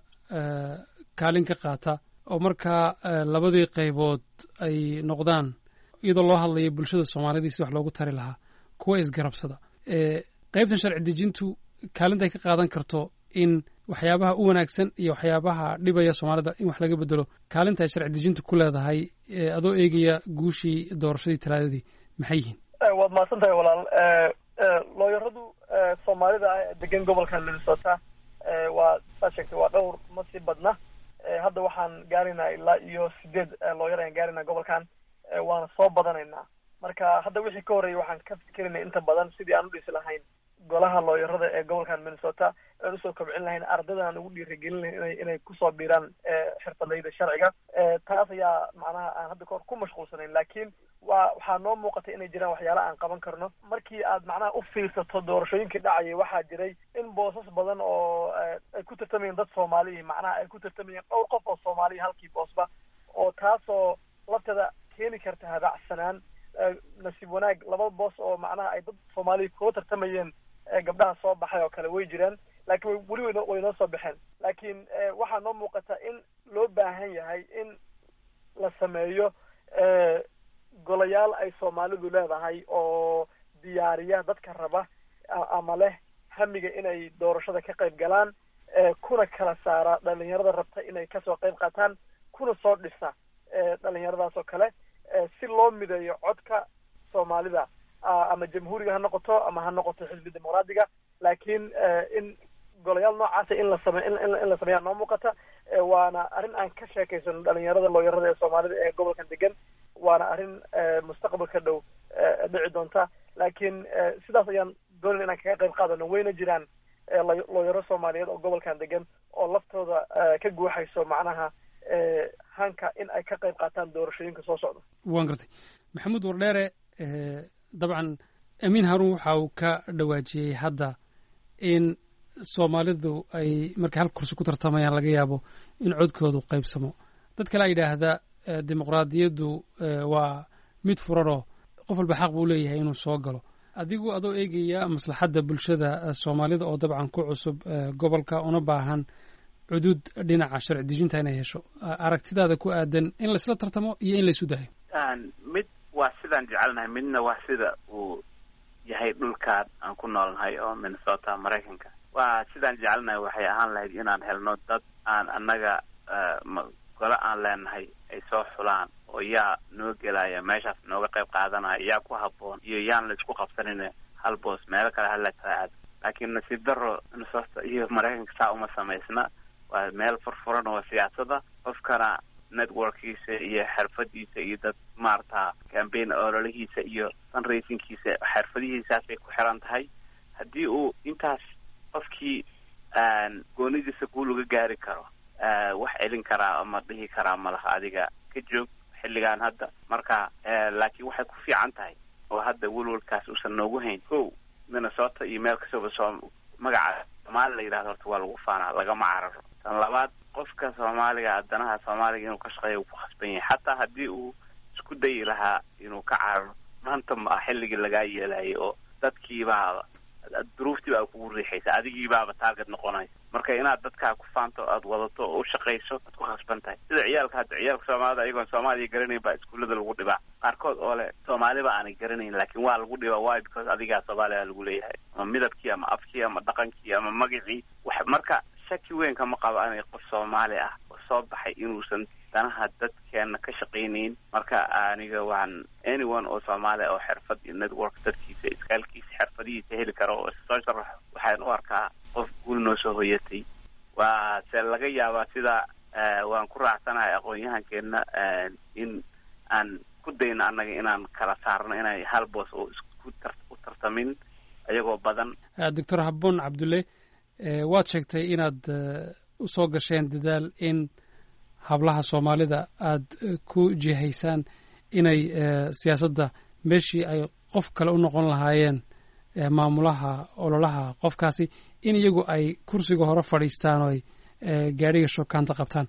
kaalin ka qaata oo markaa labadii qaybood ay noqdaan, iyadoo loo hadlayo bulshada soomaalida si wax loogu tari lahaa, kuwa isgarabsada. qaybtan sharci dejintu kaalinta ay ka qaadan karto in waxyaabaha u wanaagsan iyo waxyaabaha dhibaya soomaalida in wax laga bedelo, kaalinta ay sharci dejintu ku leedahay adoo eegaya guushii doorashadii talaadadii maxay yihiin? waad mahadsan tahay walaal. looyaradu soomaalida ah degan gobolka Minnesota waa saa sheegtay waa dhowr ma sii badna. hadda waxaan gaaraynaa ilaa iyo sideed looyar ayaan gaaraynaa gobolkan, waana soo badanaynaa. marka hadda wixii ka horreeyay waxaan ka fikerinay inta badan sidii aan u dhisi lahayn golaha looyarada ee gobolkan Minnesota, aan usoo kobcin lahayn ardaydan aan ugu dhiirigelin lahayn inay inay kusoo biiraan xirfadleyda sharciga. taas ayaa macnaha aan hadda kahor ku mashquulsanayn, laakiin waa waxaa noo muuqatay inay jiraan waxyaala aan qaban karno. markii aad macnaha u fiirsato doorashooyinkii dhacayay waxaa jiray in boosas badan oo ay ku tartamayeen dad Soomaaliya, macnaha ay ku tartamayeen dhowr qof oo Soomaaliya halkii boosba, oo taasoo lafteeda keeni karta habacsanaan. nasiib wanaag laba boos oo macnaha ay dad Soomaaliya kula tartamayeen gabdhaha soo baxay oo kale way jiraan, laakiin weli way way noo soo baxeen. laakiin waxaa noo muuqata in loo baahan yahay in la sameeyo golayaal ay Soomaalidu leedahay oo diyaariya dadka raba ama leh hamiga inay doorashada ka qayb galaan, kuna kala saara dhalinyarada rabta inay kasoo qayb qaataan, kuna soo dhisa dhalinyaradaas oo kale si loo mideeyo codka Soomaalida ama jamhuuriga ha noqoto ama ha noqoto xisbi dimuqraadiga. laakiin in golayaal noocaasa in la sameeyo in la sameeyaa noo muuqata, waana arrin aan ka sheekaysano dhalinyarada looyarada ee Soomaalida ee gobolkan degan, waana arrin mustaqbalka dhow dhici doonta. laakiin sidaas ayaan doonayn inaan kaga qayb qaadano. wayna jiraan looyaro Soomaaliyeed oo gobolkan degan oo laftooda ka guuxayso macnaha hanka in ay ka qayb qaataan doorashooyinka soo socda. waan gartay. maxamuud wardheere, dabcan amiin haaruun waxa uu ka dhawaajiyey hadda in Soomaalidu ay markay hal kursi ku tartamayaan laga yaabo in codkoodu qaybsamo. dad kale yidhaahda dimuqraadiyaddu waa mid furaroo qof walba xaq buu leeyahay inuu soo galo. adigu adoo eegaya maslaxadda bulshada Soomaalida oo dabcan ku cusub gobolka una baahan cudud dhinaca sharci dejinta inay hesho, aragtidaada ku aadan in laisla tartamo iyo in laysu dayo? mid waa sidaan jecelnahay, midna waa sida uu yahay dhulkaan aan ku noolnahay oo Minnesota Maraykanka. waa sidaan jecelnahay waxay ahaan lahayd inaan helno dad aan annaga gole aan leenahay ay soo xulaan oo yaa noo gelaya meeshaas nooga qayb qaadanaya, yaa ku habboon, iyo yaan la isku qabsanin hal boos meelo kale hala kala aado. laakiin nasiib daro Minnesota iyo Maraykanka saa uma samaysna. waa meel furfuran oo siyaasada, qofkana networkiisa iyo xirfadiisa iyo dad maarata campaign ololihiisa iyo fundraisingkiisa xirfadihiisaasay ku xiran tahay. haddii uu intaas qofkii goonidiisa guul uga gaari karo, wax celin karaa ama dhihi karaa malaha adiga ka joog xilligan hadda. marka laakiin waxay ku fiican tahay oo hadda welwalkaas uusan noogu hayn. ko Minnesota iyo meel kastaba soo magaca Soomaali la yidhahdo horta waa lagu faanaa, lagama cararo. tan labaad, qofka Soomaaliga adanaha Soomaaliga inuu ka shaqeeyo uu ku khasban yahay, xataa haddii uu isku dayi lahaa inuu ka cararo maanta ma xilligii lagaa yeelayay oo dadkiibaa duruuftii baa kugu riixaysa, adigiibaaba target noqonaysa. marka inaad dadkaa ku faanto aad wadato oo u shaqayso aad ku khasban tahay. sida ciyaalka hadda ciyaalka Soomaalida ayagoon Soomaaliya garanayn baa iskuullada lagu dhibaa, qaarkood oo leh Soomaaliba aanay garanayn laakiin waa lagu dhibaa. why? because adigaa Soomaaliya lagu leeyahay, ama midabkii ama afkii ama dhaqankii ama magacii. wax marka shaki weyn kama qabo inay qof Soomaali ah oo soo baxay inuusan danaha dadkeena ka shaqaynayn. marka aniga waan anyone oo Soomaali oo xirfad iyo network dadkiisa iskaalkiisa xirfadihiisa heli karo oo soo sharaxo, waxaan u arkaa qof guul noo soo hoyatay. waa se laga yaabaa sida waan ku raacsanahay aqoon-yahankeenna in aan ku dayno annaga inaan kala saarno inay hal boos oo isku u tartamin ayagoo badan. doctor habboon cabdulle waad sheegtay inaad usoo gasheen dadaal in hablaha soomaalida aad ku jihaysaan inay siyaasadda meeshii ay qof kale u noqon lahaayeen maamulaha ololaha qofkaasi in iyagu ay kursiga hore fadhiistaan oo ay gaadhiga shokaanta qabtaan.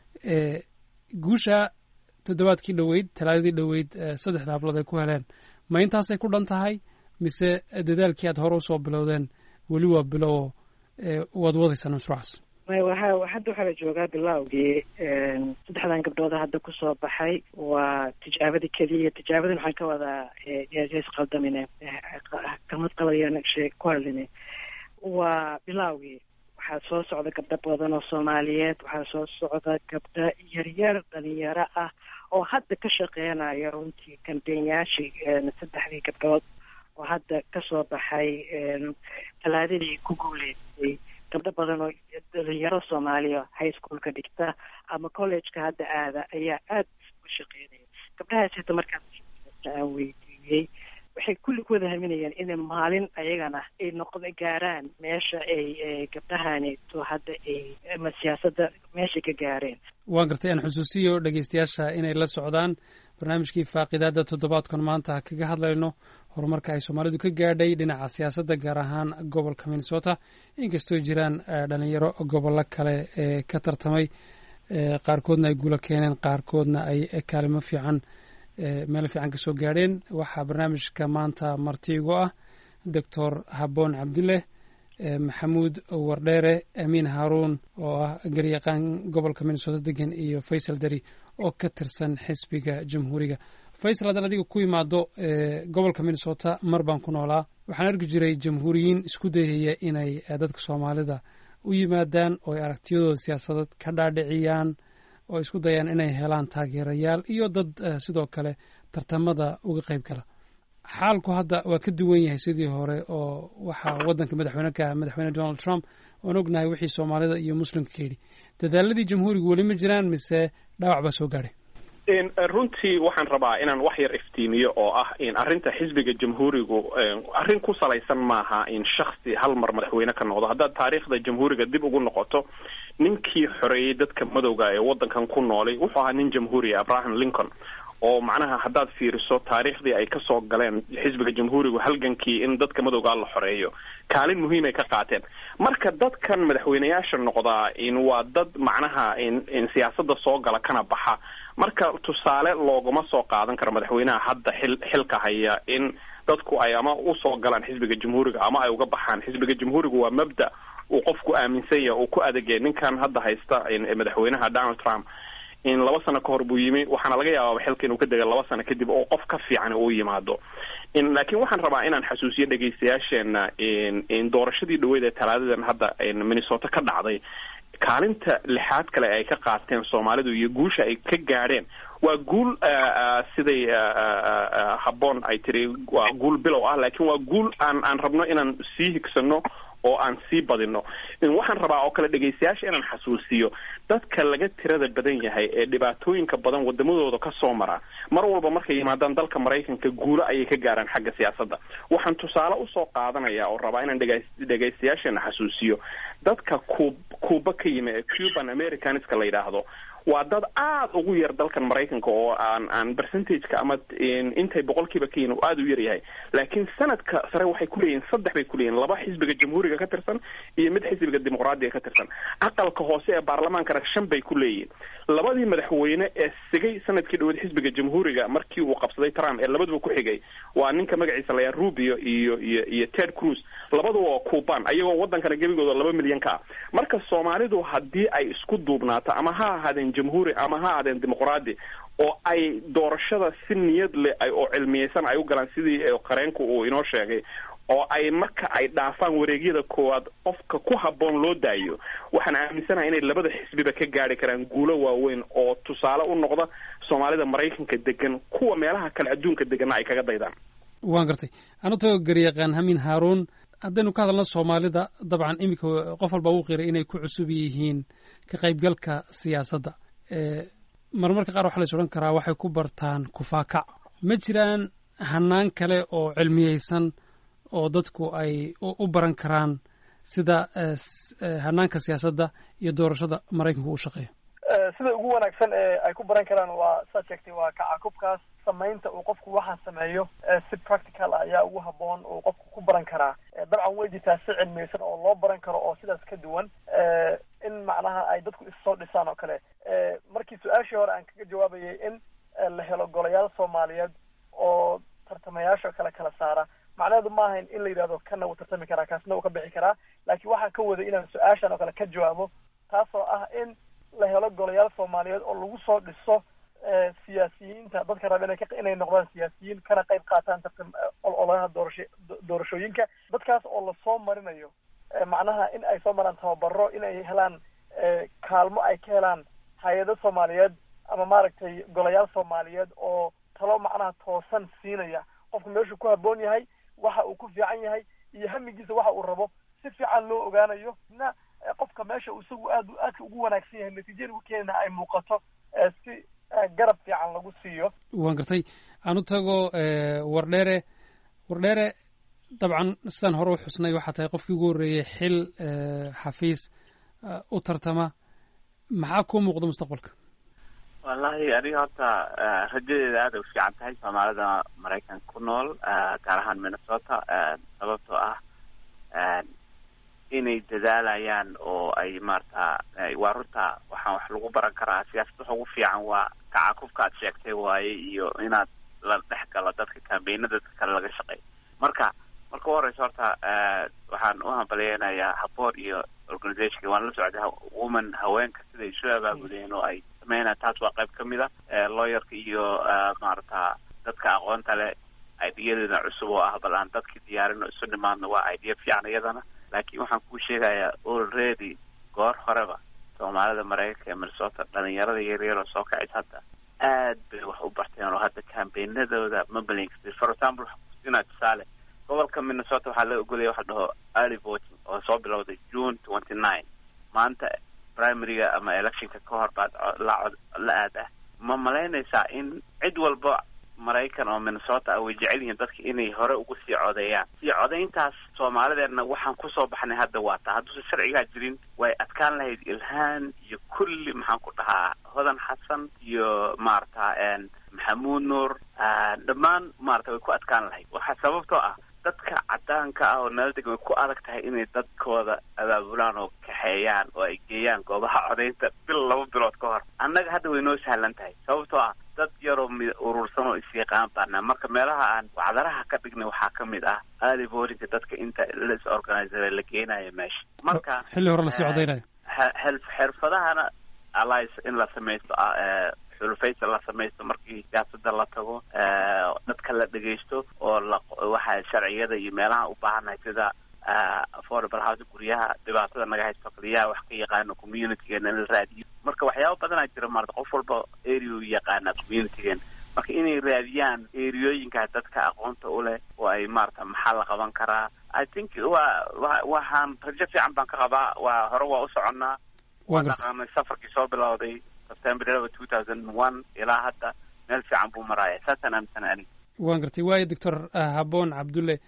guusha toddobaadkii dhoweyd talaadadii dhoweyd saddexda hablood ay ku heleen ma intaasay ku dhan tahay mise dadaalkii aad hore usoo bilowdeen weli waa bilowo waad wadaysaan mashruucaas? waxa hadda waxaa la joogaa bilowgii saddexdan gabdhooda hadda kusoo baxay waa tijaabadii keliya. tijaabadan waxaan ka wadaa isqaldamine kamad qabayan ku hadline waa bilowgii. waxaa soo socda gabdho badan oo soomaaliyeed, waxaa soo socda gabdho yaryar dhalinyaro ah oo hadda ka shaqeynaya runtii kambeynyaashii saddexdii gabdhood oo hadda kasoo baxay talaadadii ku guuleystay. gabdho badan oo dhalinyaro soomaaliya high schoolka dhigta ama collegeka hadda aada ayaa aada u shaqeynaya. gabdhahaas hata markaan aan weydiiyey waxay kulli ku wada haminayaan inay maalin ayagana ay noqda gaaraan meesha ay gabdhahaneeto hadda ay ama siyaasadda meeshay ka gaareen. waan gartay aan xusuusiyo dhegeystayaasha inay la socdaan barnaamijkii faaqidaada toddobaadkan maanta kaga hadlayno horumarka ay soomaalidu ka gaadhay dhinaca siyaasadda gaar ahaan gobolka minnesota inkastoo jiraan dhalinyaro gobollo kale ee ka tartamay qaarkoodna ay guulo keeneen qaarkoodna ay kaalimo fiican meel fiican ka soo gaadheen. waxaa barnaamijka maanta martiigu ah doctor habboon cabdulle, maxamuud wardheere, amiin haaruun oo ah garyaqaan gobolka minnesota degan iyo faysal dari oo ka tirsan xisbiga jamhuuriga. faysal haddaan adiga ku imaado gobolka minnesota mar baan ku noolaa waxaan arki jiray jamhuuriyiin isku dayaya inay dadka soomaalida u yimaadaan oo ay aragtiyadooda siyaasadeed ka dhaadhiciyaan oo isku dayaan inay helaan taageerayaal iyo dad sidoo kale tartamada uga qayb gala. xaalku hadda waa ka duwan yahay sidii hore oo waxaa waddanka madaxweyne ka madaxweyne donald trump oon ognahay wixii soomaalida iyo muslimka ka yidhi. dadaaladii jamhuuriga weli ma jiraan mise dhaawac baa soo gaadhay? runtii waxaan rabaa inaan wax yar iftiimiyo oo ah in arrinta xisbiga jamhuurigu arrin ku salaysan maaha in shaksi hal mar madaxweyne ka noqdo. haddaad taariikhda jamhuuriga dib ugu noqoto ninkii xoreeyey dadka madowga ee waddankan ku noolay wuxuu ahaa nin jamhuuriya, abraham lincoln, oo macnaha haddaad fiiriso taariikhdii ay kasoo galeen xisbiga jamhuurigu halgankii in dadka madowgaa la xoreeyo kaalin muhiimay ka qaateen. marka dadkan madaxweyneyaasha noqdaa in waa dad macnaha in in siyaasadda soo gala kana baxa. marka tusaale looguma soo qaadan karo madaxweynaha hadda xil xilka haya in dadku ay ama usoo galaan xisbiga jamhuuriga ama ay uga baxaan. xisbiga jamhuurigu waa mabda uu qofku aaminsan yahay uu ku adagay. ninkan hadda haysta madaxweynaha donald trump in laba sano ka hor buu yimi, waxaana laga yaabaa xilka inuu ka dega laba sano kadib oo qof ka fiican uu yimaado. in laakiin waxaan rabaa inaan xasuusiyo dhegeystayaasheena in in doorashadii dhaweyd ee talaadadan hadda minnesota ka dhacday kaalinta lixaad kale ay ka qaateen soomaalidu iyo guusha ay ka gaadheen waa guul siday habboon ay tiri waa guul bilow ah, laakiin waa guul aan aan rabno inaan sii higsano oo aan sii badino. waxaan rabaa oo kale dhegeystayaasha inaan xasuusiyo dadka laga tirada badan yahay ee dhibaatooyinka badan wadamadooda ka soo mara mar walba markay yimaadaan dalka maraykanka guulo ayay ka gaaraan xagga siyaasadda. waxaan tusaale usoo qaadanaya oo rabaa inaan dhege dhegeystayaashana xasuusiyo dadka kuuba ka yimi ee cuban americanska la yidhaahdo waa dad aada ugu yar dalkan maraykanka oo aan aan percentageka ama intay boqolkiiba ka yihin oo aada u yar yahay, laakiin sanadka sare waxay kuleeyihin saddex bay kuleeyihin laba xisbiga jamhuuriga ka tirsan iyo mid xisbiga dimuqraadiga ka tirsan. aqalka hoose ee baarlamaankana shan bay kuleeyihin. labadii madaxweyne ee sigay sanadkii dhaweed xisbiga jamhuuriga markii uu qabsaday trump ee labaduba ku xigay waa ninka magaciisa layaa rubio iyo iyo iyo ted cruz, labaduba waa cuban ayagoo wadankana gebigooda laba milyan ka ah. marka soomaalidu haddii ay isku duubnaato ama ha ahaadeen jamhuuri ama ha ahaadeen dimuqraadi oo ay doorashada si niyad leh ay oo cilmiyeysan ay u galaan sidii qareenku uu inoo sheegay oo ay marka ay dhaafaan wareegyada koowaad qofka ku habboon loo daayo, waxaan aaminsanahay inay labada xisbiba ka gaari karaan guulo waaweyn oo tusaale u noqda soomaalida maraykanka degan kuwa meelaha kale adduunka deganna ay kaga daydaan. waan gartay. anatoo garyaqaan hamiin haaruun haddaynu ka hadalno soomaalida dabcan iminka qof walba uu qiray inay ku cusub yihiin ka qaybgalka siyaasadda marmarka qaar waxaa la is odhan karaa waxay ku bartaan kufaakac ma jiraan hanaan kale oo cilmiyeysan oo dadku ay u baran karaan sida hanaanka siyaasadda iyo doorashada maraykanku u shaqeeyo sida ugu wanaagsan ee ay ku baran karaan waa saa sheegtay waa kacakubkaas samaynta uu qofku waxaan sameeyo si practical ah ayaa ugu habboon uu qofku ku baran karaa dabcan way jirtaa si cilmiyeysan oo loo baran karo oo sidaas ka duwan in macnaha ay dadku issoo dhisaan oo kale markii su-aashii hore aan kaga jawaabayay in la helo golayaal soomaaliyeed oo tartamayaasha kale kala saara macnaheedu ma ahayn in la yidhahdo kana wuu tartami karaa kaasna wuu ka bixi karaa laakiin waxaan ka waday inaan su-aashan oo kale ka jawaabo taasoo ah in la helo golayaal soomaaliyeed oo lagu soo dhiso siyaasiyiinta dadka raba inay inay noqdaan siyaasiyiin kana qayb qaataan tartan ololaha doorasho doorashooyinka dadkaas oo lasoo marinayo macnaha in ay soo maraan tababaro in ay helaan kaalmo ay ka helaan hay-ado soomaaliyeed ama maaragtay golayaal soomaaliyeed oo talo macnaha toosan siinaya qofku meeshuu ku habboon yahay waxa uu ku fiican yahay iyo hamigiisa waxa uu rabo si fiican loo ogaanayo na qofka meesha uu isagu aad aadka ugu wanaagsan yahay natiijada u keenana ay muuqato si garab fiican lagu siiyo waan gartay aan u tago wardheere wardheere dabcan sidaan hore u xusnay waxaa tahay qofkii ugu horreeyey xil xafiis u tartama maxaa kuu muuqda mustaqbalka wallahi aniga horta rajadeeda aad ay u fiican tahay soomaalida maraykanka ku nool gaar ahaan minnesota sababtoo ah inay dadaalayaan oo ay maarata waa runta waxaan wax lagu baran karaa siyaasad waxa ugu fiican waa kacakufka aad sheegtay waaye iyo inaad la dhex galo dadka kambeynada dadka kale laga shaqeeyo marka marka u horeysa horta waxaan u hambaliyeynayaa haboor iyo organizationka waan la socday woman haweenka siday isu abaabuleen oo ay sameynayaan taas waa qayb kamid a lawyerka iyo maarata dadka aqoonta leh ideyadeeda cusub oo ah bal aan dadkii diyaarin oo isu nimaadno waa idea fiican iyadana laakiin waxaan kuu sheegayaa already goor horeba soomaalida maraykanka ee minnesota dhalinyarada yaryar oo soo kacaysa hadda aad bay wax u barteen oo hadda kambeynadooda mabelin for example waxaa kusinaa tusaale gobolka minnesota waxaa la ogolaya waxa la dhaho early voting oo soo bilowday june twenty nine maanta primaryga ama electionka ka hor baad la la aad ah ma malaynaysaa in cid walba maraykan oo minnesota ah way jecel yihiin dadka inay hore ugu sii codeeyaan sii codeyntaas soomaalideedna waxaan kusoo baxnay hadda waa taa hadduusan sharcigaa jirin way adkaan lahayd ilhaan iyo kulli maxaan ku dhahaa hodan xasan iyo maarata maxamuud nuur dhammaan maarata way ku adkaan lahayd waxaa sababtoo ah dadka cadaanka ah oo nala degan way ku adag tahay inay dadkooda abaabulaan oo kaxeeyaan oo ay geeyaan goobaha codeynta bil laba bilood ka hor annaga hadda way noo sahlan tahay sababtoo ah dad yaroo mi urursan oo isyaqaan baana marka meelaha aan wacdaraha ka dhignay waxaa kamid ah early votingka dadka inta las organizer la geenayo meesha marka xilli hore lasii codeynayo xirfadahana allies in la samaysto xulufaysa la samaysto markii siyaasada la tago dadka la dhegaysto oo la waxa sharciyada iyo meelaha u baahannahay sida affordable house guryaha dhibaatada naga haysto kaliya wax ka yaqaano communitygeena in la raadiyo marka waxyaabo badanaa jira maarta qof walba area u yaqaana communitygeena marka inay raadiyaan eriyooyinka dadka aqoonta u leh oo ay maarta maxaa la qaban karaa I think waa waxaan rajo fiican baan ka qabaa waa hore waa u soconnaa waa dhaqaamay safarkii soo bilowday September two thousand one ilaa hadda meel fiican buu maraaya saasaan aaminsanay aniga waan gartay waayo doctor haboon cabdulle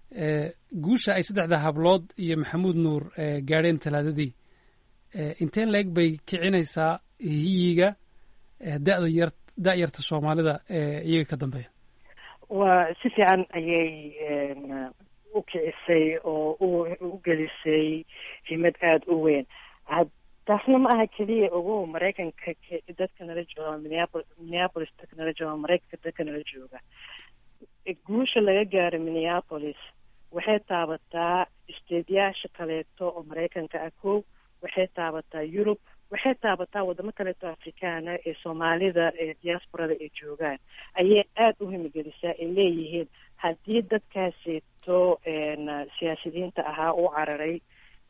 guusha ay saddexda hablood iyo maxamuud nuur gaadheen talaadadii inteen leeg bay kicinaysaa hiyiga da'da yar da'yarta soomaalida iyaga ka dambeeya waa si fiican ayay u kicisay oo u gelisay himad aada u weyn taasna ma aha keliya ugu maraykanka dadka nala jooga minneapolis minneapolis dadka nala jooga maraykanka dadka nala jooga guusha laga gaaro minneapolis waxay taabataa isteedyaasha kaleeto oo maraykanka ah kow waxay taabataa yurub waxay taabataa wadamo kaleeto afrikaana ee soomaalida ee diasporada ay joogaan ayay aada u himigelisaa ay leeyihiin haddii dadkaaseeto siyaasiyiinta ahaa u cararay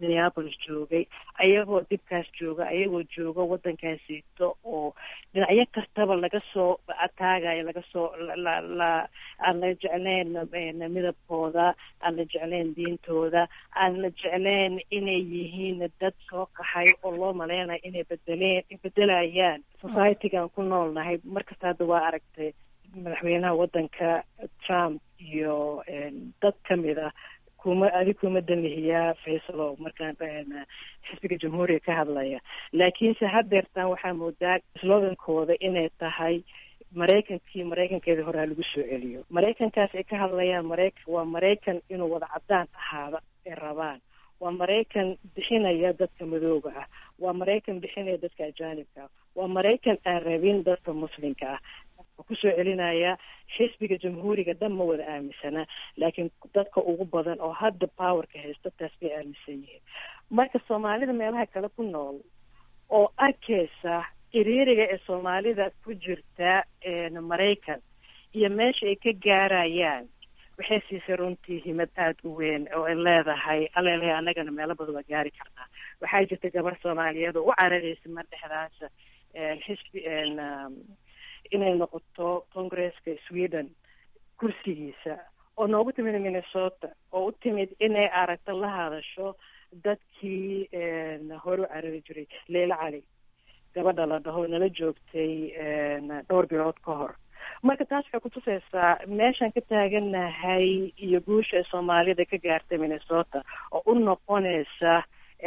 minneapolis joogay, ayagoo dhibkaas jooga, ayagoo jooga waddankaasiito oo dhinacyo kastaba laga soo ataagayo, laga soo la la aan la jecleen midabkooda, aan la jecleen diintooda, aan la jecleen inay yihiin dad soo qaxay oo loo maleynayo inay bedeleen bedelayaan society-gaan ku noolnahay. markasta hadda waa aragtay madaxweynaha waddanka Trump iyo dad kamid ah kuma adi kuma danihiyaa Faisal markaan xisbiga jamhuuriga ka hadlaya, laakiinse haddeertaan waxaa moodaa slogankooda inay tahay maraykankii maraykankeedii horaa lagu soo celiyo. maraykankaas ay ka hadlayaan maraykan waa maraykan inuu wada cadaan ahaada ay rabaan, waa maraykan bixinaya dadka madooga ah, waa maraykan bixinaya dadka ajaanibka ah, waa maraykan aan rabin dadka muslimka ah. kusoo celinaya xisbiga jamhuuriga dhan ma wada aaminsana, laakiin dadka ugu badan oo hadda powerka haysto taas bay aaminsan yihiin. marka soomaalida meelaha kale ku nool oo arkaysa ciriiriga ee soomaalida ku jirta maraykan iyo meesha ay ka gaarayaan, waxay siisay runtii himad aada u weyn oo ay leedahay alelehay annagana meelo badan waa gaari karnaa. waxaa jirta gabar soomaaliyeed oo u cararaysa mar dhexdaasa xisbi inay noqoto congresska Sweden kursigiisa, oo noogu timid Minnesota, oo u timid inay aragto la hadasho dadkii hore u carari jiray. Leila Cali gabadha la dhaho nala joogtay dhowr bilood ka hor. marka taas waxay kutusaysaa meeshaan ka taaganahay iyo guusha ee soomaalida ka gaartay Minnesota oo u noqonaysa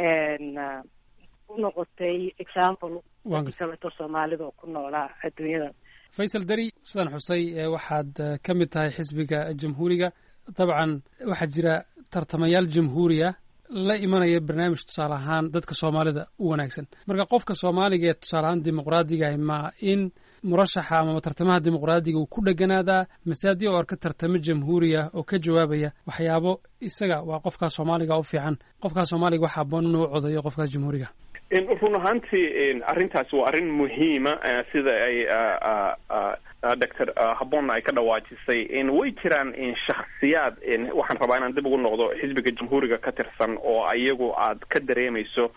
u noqotay example kaleto soomaalida oo ku noolaa adduunyada. Faisal Dari, sidaan xusay waxaad ka mid tahay xisbiga jamhuuriga. dabcan waxaa jira tartamayaal jamhuuriya la imanaya barnaamij tusaale ahaan dadka soomaalida u wanaagsan. marka qofka soomaaliga ee tusaale ahaan dimuqraadiga ma in murashaxa ama tartamaha dimuqraadiga uu ku dheganaadaa masaadi oo arka tartamo jamhuuriya oo ka jawaabaya waxyaabo isaga waa qofka soomaaliga u fiican, qofka soomaaliga waxa aboon inuu codayo qofka jamhuuriga. run ahaantii arrintaasi waa arrin muhiima sida ay doctor habboonna ay ka dhawaajisay. way jiraan shakhsiyaad, waxaan rabaa inaan dib ugu noqdo xisbiga jamhuuriga ka tirsan oo iyagu aad ka dareemayso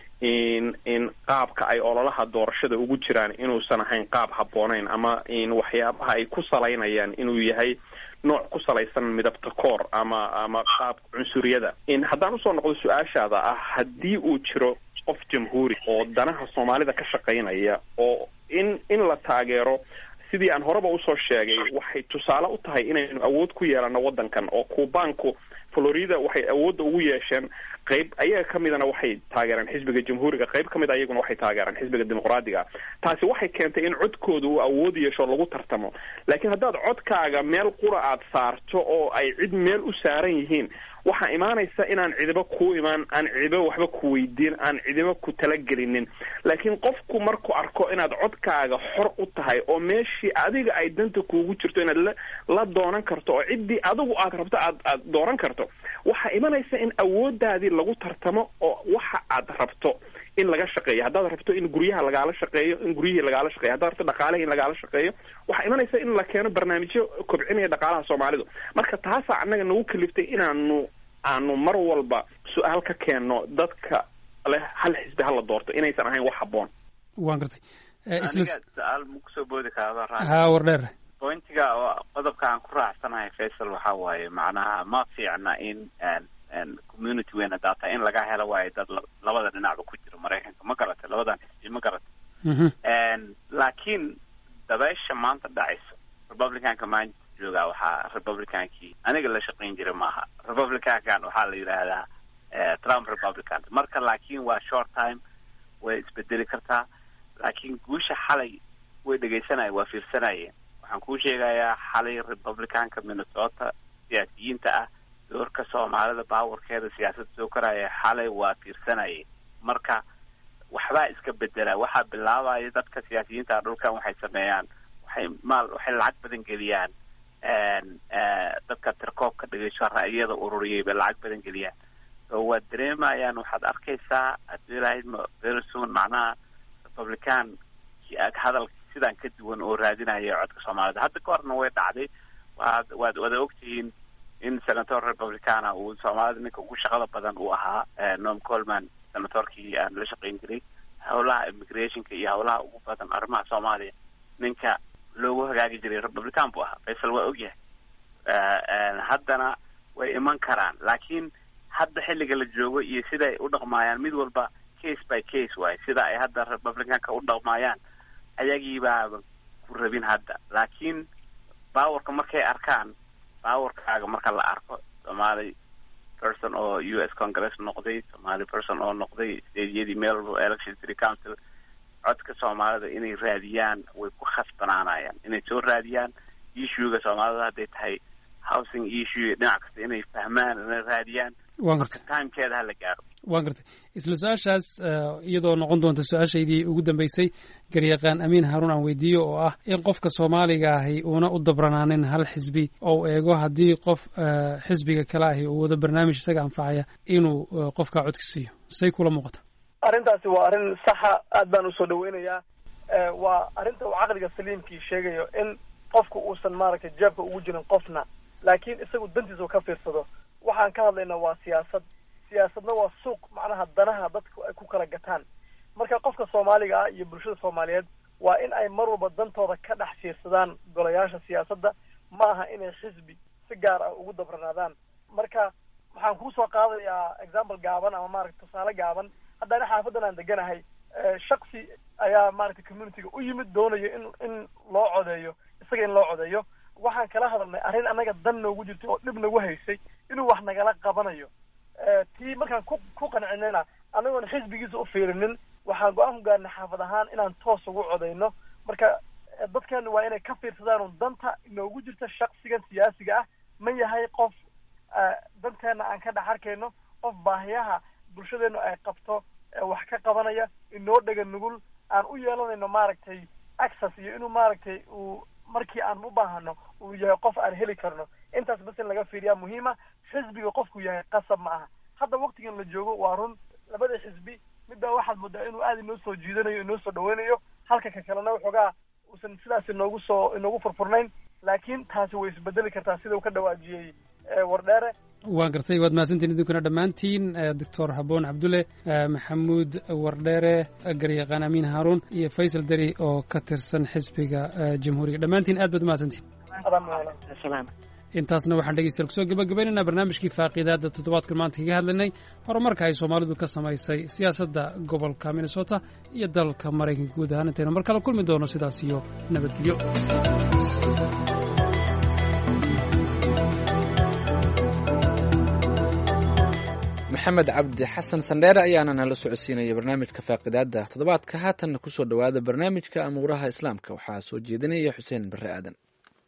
in in qaabka ay ololaha doorashada ugu jiraan inuusan ahayn qaab habboonayn, ama in waxyaabaha ay ku salaynayaan inuu yahay nooc ku salaysan midabta koor ama ama qaab cunsuriyada. in haddaan usoo noqdo su-aashaada ah, haddii uu jiro qof jamhuuri oo danaha soomaalida ka shaqaynaya oo in in la taageero, sidii aan horeba usoo sheegay, waxay tusaale u tahay inaynu awood ku yeelano waddankan. oo kuubaanku Florida waxay awoodda ugu yeesheen qayb ayaga ka midana waxay taageeraan xisbiga jamhuuriga, qayb ka mid ayaguna waxay taageeraan xisbiga dimuqraadiga. taasi waxay keentay in codkooda uu awood yeesho lagu tartamo. laakiin haddaad codkaaga meel qura aad saarto oo ay cid meel u saaran yihiin, waxaa imaanaysa inaan cidiba ku imaan, aan cidiba waxba ku weydiin, aan cidiba ku talagelinin. laakiin qofku markuu arko inaad codkaaga xor u tahay oo meeshii adiga ay danta kuugu jirto inaad la la doonan karto oo ciddii adigu aad rabto aad aad dooran karto, waxaa imanaysa in awoodaadii lagu tartamo oo waxa aad rabto in laga shaqeeyo. haddaad rabto in guryaha lagaala shaqeeyo, in guryihii lagaala shaqeeyo. haddaad rabto dhaqaalaha in lagaala shaqeeyo, waxaa imanaysa in la keeno barnaamijyo kobcinaya dhaqaalaha soomaalidu. marka taasaa annaga nagu kaliftay inaanu aanu mar walba su-aal ka keenno dadka leh hal xisbi hala doorto inaysan ahayn wax habboon. waan gartay. aniga su-aal ma kusoo boodi karaa? ha war dheer. pointiga oo qodobka aan ku raacsanahay Faisal waxaa waaye macnaha ma fiicna in community weyn data in laga helo waayo dad labada dhinacba ku jiro Mareykanka. ma garatay labadan xisbi ma garatay. laakiin dabaysha maanta dhacayso Republicanka maan joogaa waxaa Republicankii aniga la shaqayn jiray maaha. Republicankan waxaa la yidhaahdaa Trump Republican. marka laakiin waa short time, way isbedeli kartaa. laakiin guusha xalay way dhegaysanayeen, waa fiirsanayeen. waxaan kuu sheegayaa xalay Republicanka Minnesota siyaasiyiinta ah doorka soomaalida baawarkeeda siyaasadda soo koraya xalay waa fiirsanayeen. marka waxbaa iska bedela. waxaa bilaabaya dadka siyaasiyiinta dhulkan waxay sameeyaan waxay maal waxay lacag badan geliyaan dadka tirkoobka dhegeyso ra'yada ururiyay bay lacag badan geliyaan. so waa dareemayaan, waxaad arkaysaa haddii lahayd very soon macnaha Republican hadal sidaan ka duwan oo raadinaya codka soomaalida. hadda ka horna way dhacday. waad waad wada ogtihiin in senator republicana uu soomaalida ninka ugu shaqada badan uu ahaa Norm Coleman senatorkii aan la shaqayn jiray howlaha immigrationka iyo howlaha ugu badan arrimaha Soomaaliya ninka loogu hagaagi jiray republican buu ahaa Faisal waa ogyahay haddana way iman karaan laakiin hadda xilliga la joogo iyo sida ay u dhaqmayaan mid walba case by case way sida ay hadda republicanka u dhaqmayaan ayagiiba ku rabin hadda laakiin powerka markay arkaan powerkaaga marka la arko Somali person oo U S Congress noqday Somali person oo noqday state-yadii meel election city council codka Soomaalida inay raadiyaan way ku khasbanaanayaan inay soo raadiyaan issue-ga Soomaalida hadday tahay housing issue dhinac kasta inay fahmaan inay raadiyaan marka timekeeda hala gaaro waan gartay isla su-aashaas iyadoo noqon doonta su-aashaydii ugu dambeysay garyaqaan amiin haruun aan weydiiyo oo ah in qofka Soomaaliga ahi uuna u dabranaanin hal xisbi oo eego haddii qof xisbiga kale ahi uu wada barnaamij isaga anfacaya inuu qofka codka siiyo say kula muuqata arrintaasi waa arrin saxa aad baan usoo dhaweynayaa waa arrinta uu caqliga saliimkii sheegayo in qofku uusan maaragtay jeebka ugu jirin qofna laakiin isagu dantiisa ka fiirsado waxaan ka hadlaynaa waa siyaasad siyaasadna waa suuq macnaha danaha dadku ay ku kala gataan marka qofka Soomaaliga ah iyo bulshada Soomaaliyeed waa in ay mar walba dantooda ka dhex fiirsadaan golayaasha siyaasadda ma aha inay xisbi si gaar ah ugu dabranaadaan marka waxaan ku soo qaadayaa example gaaban ama maaragtay tusaale gaaban haddana xaafadan aan deganahay shakhsi ayaa maaragtay community-ga u yimid doonayo in in loo codeeyo isaga in loo codeeyo waxaan kala hadalnay arrin anaga dan noogu jirto oo dhib nagu haysay inuu wax nagala qabanayo tii markaan ku ku qancinayna anagoon xisbigiisa u fiirinin waxaan go-aan ku gaarnay xaafad ahaan inaan toos ugu codeyno marka dadkan waa inay ka fiirsadaan danta noogu jirta shakhsigan siyaasiga ah ma yahay qof danteena aan ka dhex arkayno qof baahiyaha bulshadeenu ay qabto wax ka qabanaya inoo dhega nugul aan u yeelanayno maaragtay access iyo inuu maaragtay uu markii aan u baahano uu yahay qof aan heli karno intaas bas in laga fiiriyaa muhiima xisbiga qofku yahay qasab ma aha hadda waqtigan la joogo waa run labada xisbi midda waxaad moodaa inuu aad inoo soo jiidanayo inoo soo dhaweynayo halka ka kalena waxoogaa uusan sidaas inoogu soo inoogu furfurnayn laakiin taasi way isbedeli kartaa sida uu ka dhawaajiyey wardheere waan gartay waad mahadsantiin idinkuna dhammaantiin doctor haboon cabdulle maxamuud wardheere garyaqaan amiin haruun iyo faysal deri oo ka tirsan xisbiga jamhuuriga dhammaantiin aad baad umahadsantiin intaasna waxaan dhegeystayaal kusoo gabagabaynaynaa barnaamijkii faaqiidaadda toddobaadkan maanta kaga hadlaynay horumarka ay soomaalidu ka samaysay siyaasadda gobolka minnesota iyo dalka maraykanka guud ahaan intaynu mar kale kulmi doono sidaas iyo nabadgelyo maxamed cabdi xasan sandheere ayaana nala socodsiinaya barnaamijka faaqidaadda toddobaadka haatanna kusoo dhowaada barnaamijka amuuraha islaamka waxaa soo jeedinaya xuseen barre aadan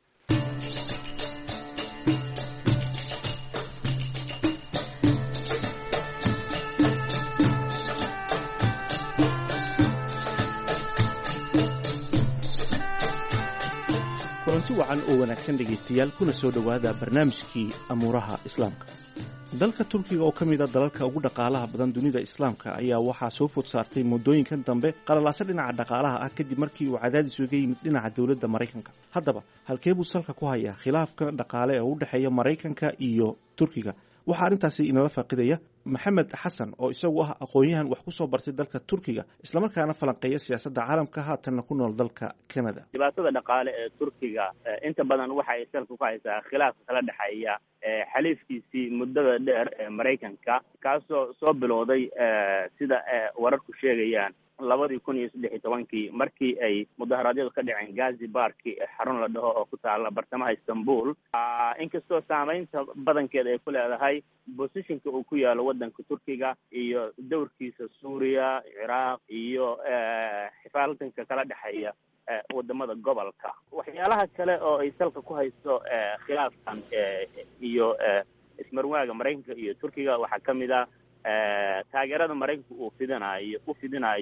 kulanti wacan oo wanaagsan dhegaystayaal kuna soo dhowaada barnaamijkii amuuraha islaamka dalka turkiga oo ka mid a dalalka ugu dhaqaalaha badan dunida islaamka ayaa waxaa soo food saartay muddooyinkan dambe qalalaaso dhinaca dhaqaalaha ah kadib markii uu cadaadis uga yimid dhinaca dowladda maraykanka haddaba halkee buu salka ku hayaa khilaafka dhaqaale ee u dhexeeya maraykanka iyo turkiga waxaa arrintaasi inala faaqidaya maxamed xasan oo isagu ah aqoon-yahan wax ku soo bartay dalka turkiga islamarkaana falanqeeya siyaasadda caalamka haatanna ku nool dalka canada dhibaatada dhaqaale ee turkiga inta badan waxa ay salka ku haysaa khilaafka kala dhexeeya xaliifkiisii muddada dheer ee maraykanka kaasoo soo bilowday sida wararku sheegayaan labadii kun iyo saddex iyo tobankii markii ay mudaharaadyadu ka dhaceen gazi barki xarun la dhaho oo ku taala bartamaha istanbul inkastoo saameynta badankeeda ay ku leedahay bosishinka uu ku yaalo wadanka turkiga iyo dowrkiisa suuriya ciraaq iyo xifaaltanka kala dhexeeya wadamada gobolka waxyaalaha kale oo ay salka ku haysto khilaafkan iyo ismarwaaga maraykanka iyo turkiga waxaa kamid a taageerada maraykanka uu fidinayo u fidinayo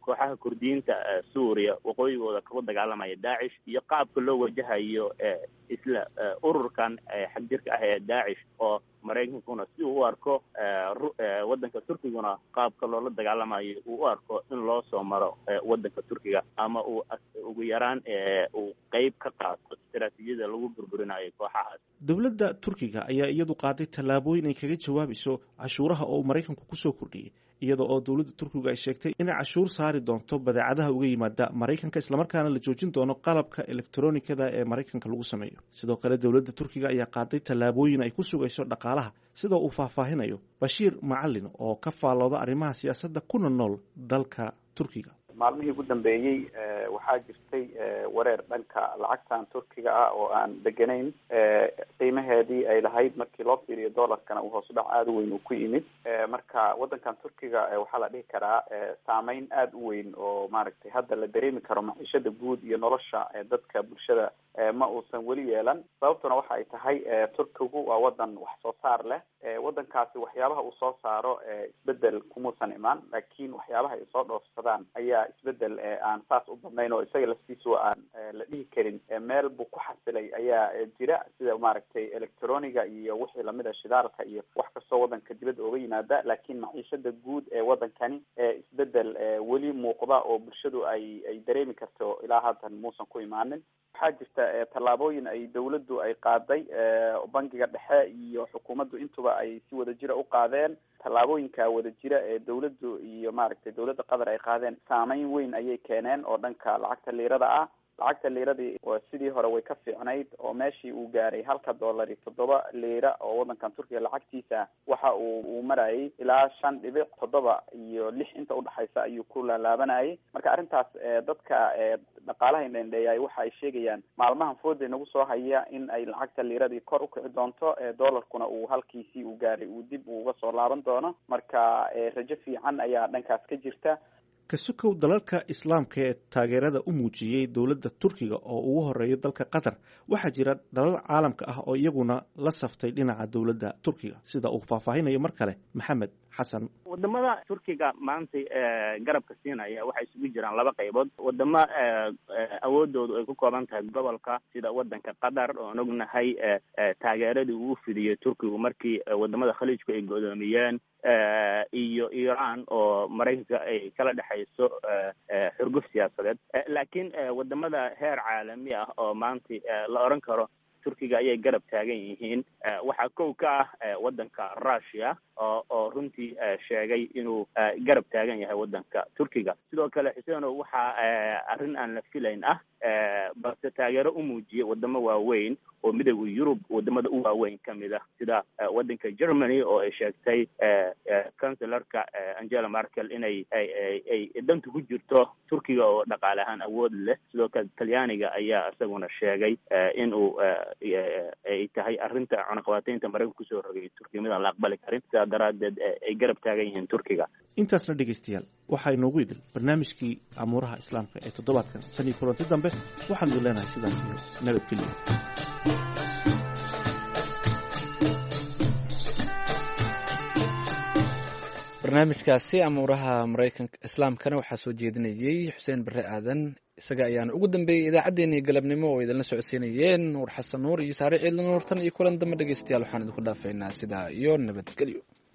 kooxaha kurdiyiinta suuriya waqooyigooda kagu dagaalamaya daacish iyo qaabka loo wajahayo isla ururkan xagjirka ah ee daacish oo maraykankuna si uu u arko waddanka turkiguna qaabka loola dagaalamayo uu u arko in loo soo maro waddanka turkiga ama uu ugu yaraan uu qeyb ka qaato istaraatiijiyada lagu burburinayo kooxahaas. dowladda turkiga ayaa iyadu qaaday tallaabooyin ay kaga jawaabayso cashuuraha oo maraykanku kusoo kordhiyey iyada oo dowladda turkiga ay sheegtay inay cashuur saari doonto badeecadaha uga yimaada maraykanka islamarkaana la joojin doono qalabka elektronikada ee maraykanka lagu sameeyo. sidoo kale dowladda turkiga ayaa qaaday tallaabooyin ay ku sugayso dhaqaalaha sida uu faahfaahinayo bashiir macalin oo ka faallooda arrimaha siyaasadda kuna nool dalka turkiga. maalmihii ugu dambeeyey waxaa jirtay wareer dhanka lacagtan turkiga ah oo aan deganayn qiimaheedii ay lahayd markii loo fiiriyo dollarkana uu hoos u dhac aada u weyn uu ku yimid. marka waddankan turkiga waxaa la dhihi karaa saameyn aada u weyn oo maaragtay hadda la dareemi karo maciishada guud iyo nolosha dadka bulshada ma uusan weli yeelan. sababtuna waxa ay tahay turkigu waa waddan wax soo saar leh. waddankaasi waxyaabaha uu soo saaro isbedel kumuusan imaan, laakiin waxyaabaha ay soo dhoofsadaan ayaa isbedel aan saas u badnayn oo isaga laftiisu aan la dhihi karin meel buu ku xasilay ayaa jira, sida maaragtay electroniga iyo wixii lamid a shidaalka iyo wax kastoo waddanka dibadda ooga yimaada. laakiin maciishada guud ee waddankani isbedel weli muuqda oo bulshadu ay ay dareemi karto ilaa haatan muusan ku imaanin. waxaa jirta tallaabooyin ay dawladdu ay qaaday, bangiga dhexe iyo xukuumaddu intuba ay si wada jira u qaadeen. tallaabooyinka wada jira ee dawladdu iyo maaragtay dawladda qatar ay qaadeen saameyn weyn ayay keeneen oo dhanka lacagta liirada ah. lacagta liiradii sidii hore way ka fiicnayd oo meeshii uu gaaray halka dollari toddoba liira oo waddankan turkiga lacagtiisa waxa uu uu marayay ilaa shan dhibic toddoba iyo lix inta udhexaysa ayuu ku laalaabanayay. marka arrintaas dadka dhaqaalaha indhendheeyay waxa ay sheegayaan maalmahan fooda nagu soo haya in ay lacagta liiradii kor u kici doonto, dollarkuna uu halkiisii uu gaaray uu dib uga soo laaban doono. marka rajo fiican ayaa dhankaas ka jirta. ka sokow dalalka islaamka ee taageerada u muujiyey dowladda turkiga oo ugu horeeyo dalka qatar, waxaa jira dalal caalamka ah oo iyaguna la saftay dhinaca dowladda turkiga, sida uu faahfaahinayo mar kale maxamed xasan. wadamada turkiga maanta garabka siinaya waxay isugu jiraan laba qaybood. wadamo awoodoodu ay ku kooban tahay gobolka sida wadanka qatar oon ognahay taageeradii uu fidiyey turkigu markii wadamada khaliijku ay godoomiyeen, iyo iran oo maraykanka ay kala dhexayso xurguf siyaasadeed. laakiin wadamada heer caalami ah oo maanta la oran karo turkiga ayay garab taagan yihiin, waxaa kow ka ah wadanka russia oo oo runtii sheegay inuu garab taagan yahay wadanka turkiga. sidoo kale xuseeno waxaa arrin aan la filayn ah balse taageero u muujiyey wadamo waaweyn oo midowda yurub wadamada u waaweyn ka mid ah sida wadanka germany oo ay sheegtay cancellarka angela merkel inay ay danta ku jirto turkiga oo dhaqaale ahaan awood leh. sidoo kale talyaaniga ayaa isaguna sheegay in uu ay tahay arrinta cunaqabateynta maraykanka kusoo rogay turkiga midaan la aqbali karin, sidaa daraadeed ay garab taagan yihiin turkiga. intaasna dhegaystayaal waxaa inoogu idil barnaamijkii amuuraha islaamka ee toddobaadkan. tan iyo kulanti dambe waxaanu leenahay sidaas iyo nabadgelyo. barnaamijkaasi amuuraha maraykanka islaamkana waxaa soo jeedinayey xuseen bare aadan, isaga ayaana ugu dambeeyey idaacaddeenii galabnimo oo idinla socodsiinayeen nuur xasan nuur iyo saare ciidla nuurtan iyo kulan dambe dhegaystayaal waxaan idinku dhaafaynaa sidaa iyo nabadgelyo.